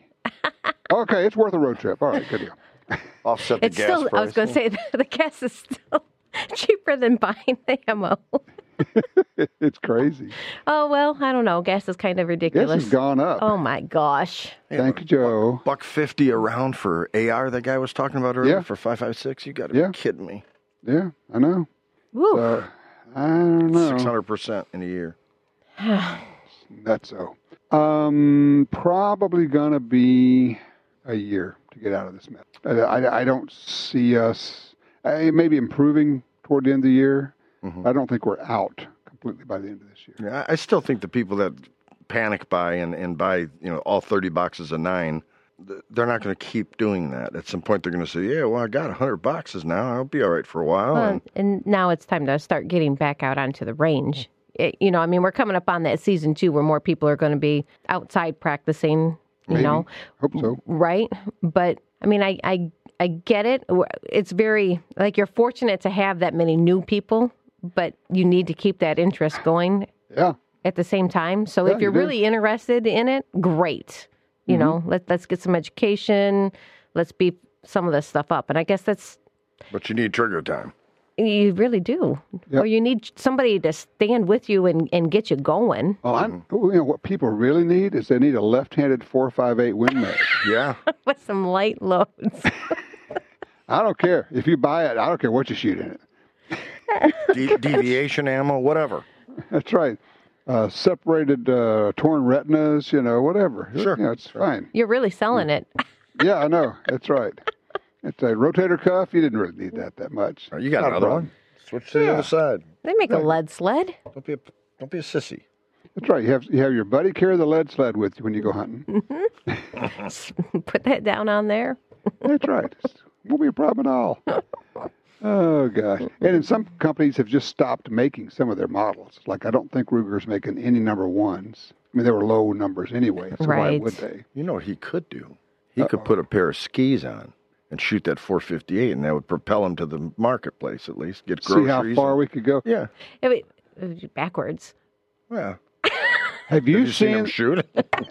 S2: Okay, it's worth a road trip. All right, good deal.
S4: Offset the
S3: It's
S4: gas
S3: still,
S4: price.
S3: I was going to say, the, the gas is still cheaper than buying the ammo.
S2: It's crazy.
S3: Oh, well, I don't know. Gas is kind of
S2: This
S3: ridiculous.
S2: has gone up.
S3: Oh, my gosh.
S2: Thank you, Joe.
S4: Buck fifty a round for A R that guy was talking about earlier
S2: Yeah.
S4: for five five six. You got to
S2: Yeah.
S4: be kidding me.
S2: Yeah, I know.
S3: Woo.
S2: Uh, I don't know.
S4: Six hundred percent in a year.
S2: That's so. Um, probably going to be a year to get out of this mess. I, I, I don't see us uh, maybe improving toward the end of the year. Mm-hmm. I don't think we're out completely by the end of this year.
S4: Yeah, I still think the people that panic buy and, and buy, you know, all thirty boxes of nine, they're not going to keep doing that. At some point, they're going to say, yeah, well, I got one hundred boxes now. I'll be all right for a while.
S3: Well,
S4: and,
S3: and now it's time to start getting back out onto the range. It, you know, I mean, we're coming up on that season, too, where more people are going to be outside practicing, you
S2: Maybe.
S3: know.
S2: Hope so.
S3: Right? But, I mean, I, I, I get it. It's very, like, you're fortunate to have that many new people, but you need to keep that interest going
S2: Yeah.
S3: at the same time. So
S2: Yeah,
S3: if you're
S2: you do.
S3: really interested in it, great. You
S2: Mm-hmm.
S3: know, let, let's get some education. Let's beef some of this stuff up. And I guess that's,
S4: but you need trigger time.
S3: you really do.
S2: Yep.
S3: Or you need somebody to stand with you and, and get you going.
S2: Well, I'm, you know, what people really need is they need a left-handed four five eight windmill.
S4: Yeah.
S3: With some light loads.
S2: I don't care. If you buy it, I don't care what you shoot in it.
S4: De- deviation ammo, whatever.
S2: That's right. Uh, separated, uh, torn retinas, you know, whatever.
S4: Sure.
S2: You know, it's fine.
S3: You're really selling it.
S2: Yeah, I know. That's right. It's a rotator cuff. You didn't really need that that much.
S4: You got
S2: Not a
S4: another
S2: problem.
S4: one. Switch to the
S2: Yeah.
S4: other side.
S3: They make a lead sled.
S4: Don't be a, don't be a sissy.
S2: That's right. You have you have your buddy carry the lead sled with you when you go hunting.
S3: Put that down on there.
S2: That's right. It won't be a problem at all. Oh, gosh. And then some companies have just stopped making some of their models. Like, I don't think Ruger's making any number ones. I mean, they were low numbers anyway, so why
S3: Right.
S2: would they?
S4: You know what he could do? He could put a pair of skis on and shoot that four fifty-eight, and that would propel him to the marketplace at least. Get
S2: See
S4: groceries.
S2: how far
S4: and-
S2: we could go.
S4: Yeah.
S3: It would- it would be backwards.
S4: Yeah.
S2: Have you,
S4: Have you seen
S2: seen,
S4: him shoot?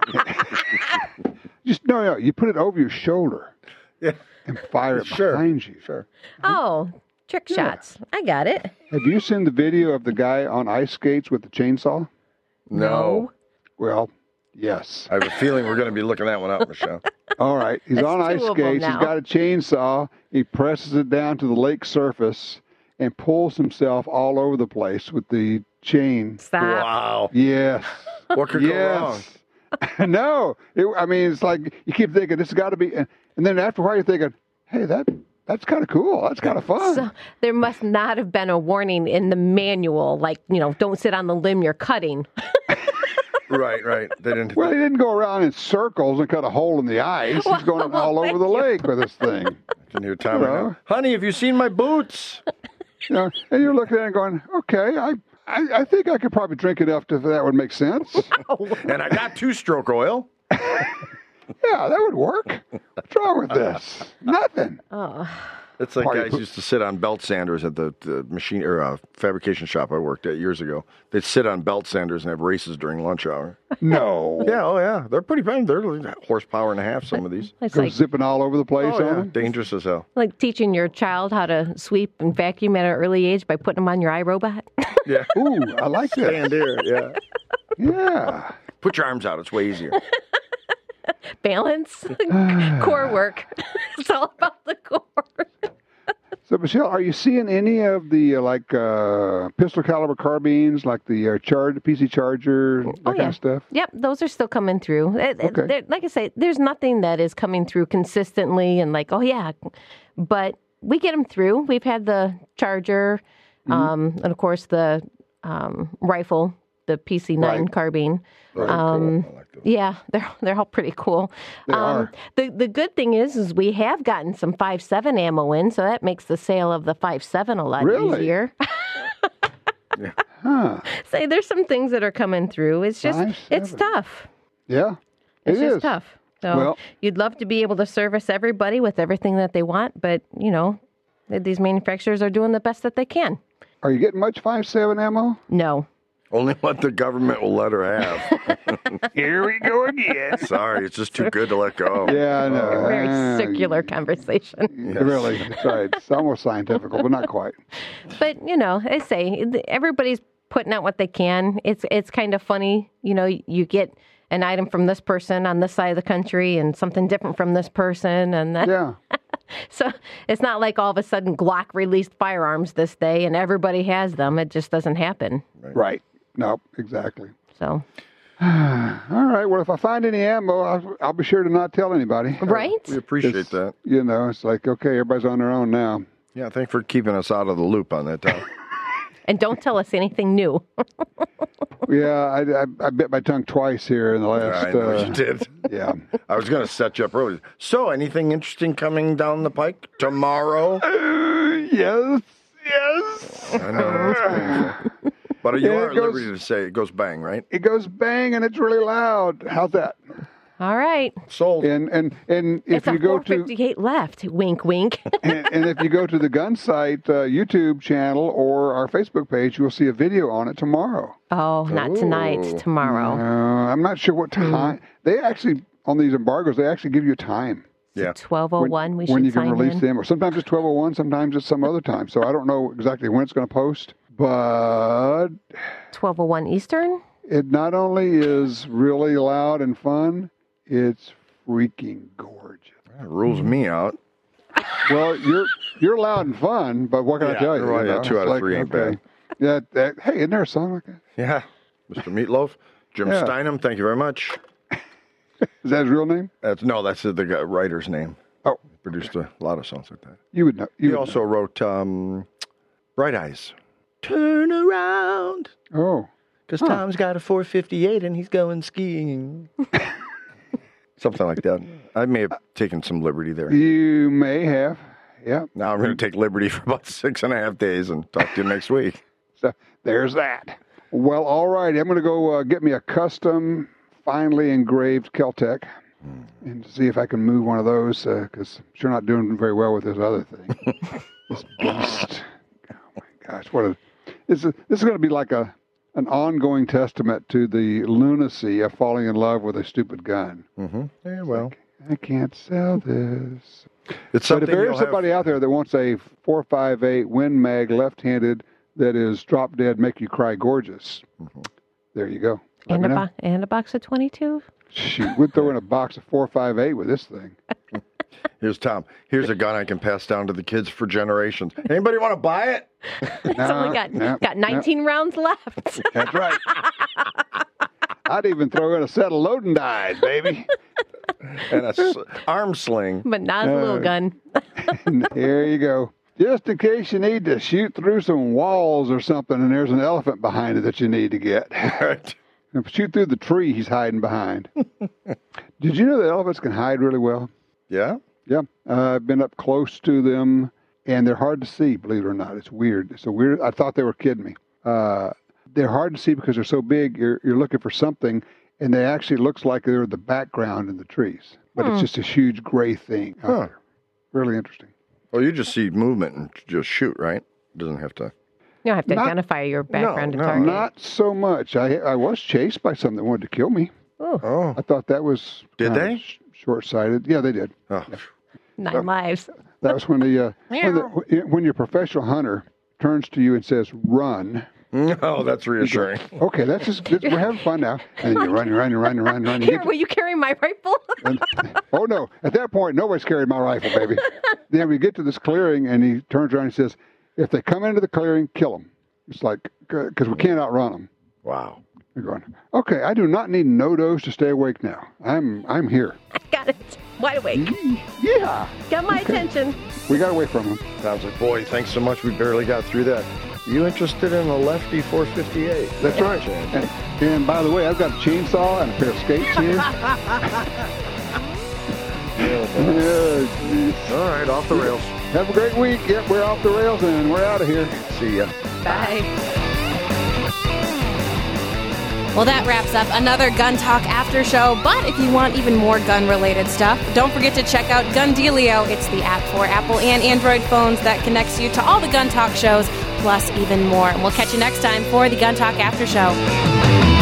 S2: just no, no, you put it over your shoulder
S4: Yeah.
S2: and fire it
S4: Sure.
S2: behind you.
S4: Sure.
S3: Oh, trick shots. I got it.
S2: Have you seen the video of the guy on ice skates with the chainsaw?
S4: No.
S2: Well, yes.
S4: I have a feeling we're going to be looking that one up, Michelle.
S2: All right. He's
S3: That's
S2: on
S3: two
S2: ice
S3: of 'em
S2: skates. He's
S3: now.
S2: got a chainsaw. He presses it down to the lake surface and pulls himself all over the place with the chain.
S3: Stop.
S4: Wow.
S2: Yes.
S4: What could go wrong?
S2: yes. no. It, I mean, it's like you keep thinking this has got to be, and, and then after a while you're thinking, hey, that that's kind of cool. That's kind of fun.
S3: So there must not have been a warning in the manual, like, you know, don't sit on the limb you're cutting.
S4: Right, right. They didn't.
S2: well, he didn't go around in circles and cut a hole in the ice. He's going
S3: Well,
S2: all over
S3: thank
S2: the
S3: you.
S2: lake with this thing.
S4: Didn't hear Tom right
S2: Hello.
S4: now. Honey, have you seen my boots?
S2: You know, and you're looking at it and going, okay, I, I, I think I could probably drink enough to that would make sense.
S4: And I got two-stroke oil.
S2: Yeah, that would work. What's wrong with this? Nothing.
S4: It's like
S2: Party
S4: guys
S2: poo-
S4: used to sit on belt sanders at the, the machine or uh, fabrication shop I worked at years ago. They'd sit on belt sanders and have races during lunch hour.
S2: No.
S4: Yeah, oh yeah, they're pretty fun. They're like horsepower and a half. Some of these.
S3: It's
S2: Go
S3: like,
S2: zipping all over the place
S4: Oh
S2: on
S4: yeah,
S2: them.
S4: dangerous as hell.
S3: like teaching your child how to sweep and vacuum at an early age by putting them on your iRobot.
S4: Yeah,
S2: Ooh, I like that.
S4: stand here. Yeah,
S2: Yeah.
S4: put your arms out. It's way easier.
S3: Balance, core work. It's all about the core.
S2: So, Michelle, are you seeing any of the uh, like uh, pistol caliber carbines, like the uh, char- P C Charger, that
S3: Oh,
S2: kind
S3: yeah.
S2: of stuff?
S3: Yep, those are still coming through. It- it-
S2: Okay.
S3: there- like I say, there's nothing that is coming through consistently and like, oh yeah, but we get them through. We've had the Charger,
S2: Mm-hmm.
S3: um, and of course the um, rifle, the P C nine
S2: Right.
S3: carbine.
S4: Very
S3: Um,
S4: cool. I like those.
S3: Yeah, they're they're all pretty cool.
S2: They are.
S3: The the good thing is, is we have gotten some five seven ammo in, so that makes the sale of the five seven a lot
S2: Really?
S3: easier.
S2: Huh.
S3: Say there's some things that are coming through. It's just
S2: five
S3: it's
S2: seven.
S3: tough.
S2: Yeah. It
S3: It's
S2: is.
S3: just tough. So
S2: Well-
S3: you'd love to be able to service everybody with everything that they want, but you know, these manufacturers are doing the best that they can.
S2: Are you getting much five seven ammo?
S3: No.
S4: Only what the government will let her have.
S2: Here we go again.
S4: Sorry, it's just too good to let go.
S2: Yeah, I know.
S3: Very
S2: Ah,
S3: circular conversation.
S2: Really, that's right. It's almost scientific, but not quite.
S3: But you know, I say everybody's putting out what they can. It's it's kind of funny, you know. You get an item from this person on this side of the country, and something different from this person, and then
S2: Yeah.
S3: so it's not like all of a sudden Glock released firearms this day and everybody has them. It just doesn't happen.
S2: Right. No, exactly.
S3: So
S2: All right. Well, if I find any ammo, I'll, I'll be sure to not tell anybody.
S3: Right?
S4: We appreciate
S2: It's-
S4: that.
S2: You know, it's like, okay, everybody's on their own now.
S4: Yeah, thanks for keeping us out of the loop on that, Tom.
S3: And don't tell us anything new.
S2: Yeah, I, I, I bit my tongue twice here in the last.
S4: I know
S2: uh,
S4: you did.
S2: Yeah.
S4: I was going to set you up early. So, anything interesting coming down the pike tomorrow?
S2: Uh, yes. Yes.
S4: I know. It's painful. But you
S2: Yeah,
S4: are
S2: it
S4: at
S2: goes-
S4: liberty to say it goes bang, right?
S2: It goes bang and it's really loud. How's that?
S3: All right.
S4: Sold.
S2: And and and if
S3: It's a
S2: you go to
S3: four fifty-eight left. Wink, wink.
S2: and, and if you go to the Gun Site uh, YouTube channel or our Facebook page, you will see a video on it tomorrow.
S3: Oh, not tonight.
S4: Ooh.
S3: Tomorrow.
S2: Uh, I'm not sure what time. They actually on these embargoes they actually give you a time
S4: Yeah.
S3: twelve oh one. We should
S2: when you can
S3: sign
S2: release
S3: in.
S2: them, or sometimes it's twelve oh one, sometimes it's some other time. So I don't know exactly when it's going to post, but
S3: twelve oh one Eastern.
S2: it not only is really loud and fun, it's freaking gorgeous.
S4: That rules me out.
S2: Well, you're you're loud and fun, but what can
S4: Yeah,
S2: I tell you?
S4: well,
S2: you
S4: yeah,
S2: know?
S4: two
S2: It's
S4: out of three ain't bad.
S2: Yeah, that, hey, isn't there a song like that?
S4: Yeah. Mister Meatloaf, Jim
S2: Yeah.
S4: Steinem, thank you very much.
S2: Is that his real name?
S4: That's No, that's the guy, writer's name.
S2: Oh,
S4: He produced a lot of songs like that.
S2: you would know. You
S4: He
S2: would
S4: also wrote um, Bright Eyes. Turn around,
S2: know. Oh,
S4: because Tom's got a four fifty-eight and he's going skiing. Something like that. I may have taken some liberty there.
S2: you may have. Yeah.
S4: Now I'm going to take liberty for about six and a half days and talk to you next week.
S2: So there's that. Well, all right. I'm going to go uh, get me a custom, finely engraved Kel-Tec and see if I can move one of those because I'm sure not doing very well with this other thing. This beast. Oh my gosh, what a! This is this is going to be like a an ongoing testament to the lunacy of falling in love with a stupid gun.
S4: Mm-hmm. Yeah, well,
S2: I can't sell this.
S4: it's
S2: But
S4: something
S2: if there
S4: you'll
S2: is somebody
S4: have,
S2: out there that wants a four five eight Win Mag left-handed that is drop dead, make you cry gorgeous,
S4: Mm-hmm.
S2: there you go. Let
S3: And
S2: me
S3: a,
S2: know.
S3: bo- and a box of twenty-two.
S2: Shoot, we'd throw in a box of four five eight with this thing.
S4: here's Tom. Here's a gun I can pass down to the kids for generations. Anybody want to buy it?
S3: It's
S2: No,
S3: only got
S2: no,
S3: got nineteen rounds left.
S2: That's right. I'd even throw in a set of loading dies, baby.
S4: And a s- arm sling.
S3: But not a
S2: Uh,
S3: little gun.
S2: There you go. Just in case you need to shoot through some walls or something and there's an elephant behind it that you need to get.
S4: Right.
S2: Shoot through the tree he's hiding behind. Did you know that elephants can hide really well?
S4: Yeah?
S2: Yeah. Uh, I've been up close to them, and they're hard to see, believe it or not. It's weird. It's a weird. I thought they were kidding me. Uh, they're hard to see because they're so big. You're, you're looking for something, and they actually looks like they're the background in the trees. But it's just a huge gray thing out
S4: Huh.
S2: there. Really interesting.
S4: Well, you just see movement and just shoot, right? Doesn't have to.
S3: You don't have to
S2: Not-
S3: identify your background
S4: no,
S3: and target.
S2: Not so much. I I was chased by something that wanted to kill me.
S3: Ooh,
S4: Oh.
S2: I thought that was
S4: Did
S2: kinda
S4: they?
S2: sh- short-sighted. Yeah, they did.
S4: Oh.
S3: nine lives.
S2: That was when the, uh, when, the when your professional hunter turns to you and says, "Run."
S4: Oh, that's reassuring.
S2: Okay, that's just that's, we're having fun now. And then you run, you run, you run, you run, you run. You
S3: Here,
S2: get
S3: will you carry my rifle?
S2: and, oh no! At that point, nobody's carried my rifle, baby. Then we get to this clearing, and he turns around and says, "If they come into the clearing, kill them." It's like because we can't outrun them.
S4: Wow.
S2: You're going, okay. I do not need no-dos to stay awake now. I'm I'm here.
S3: I got it. Wide awake.
S2: Yeah,
S3: Got my attention.
S2: we got away from them.
S4: Sounds like, boy, thanks so much. We barely got through that. You interested in a lefty four fifty-eight?
S2: That's right. And, and by the way, I've got a chainsaw and a pair of skates here. Yeah, geez.
S4: All right, off the rails.
S2: Have a great week. Yep, we're off the rails and we're out of here.
S4: See ya.
S3: Bye.
S1: Well, that wraps up another Gun Talk after show. But if you want even more gun-related stuff, don't forget to check out Gun Dealio. It's the app for Apple and Android phones that connects you to all the Gun Talk shows, plus even more. And we'll catch you next time for the Gun Talk after show.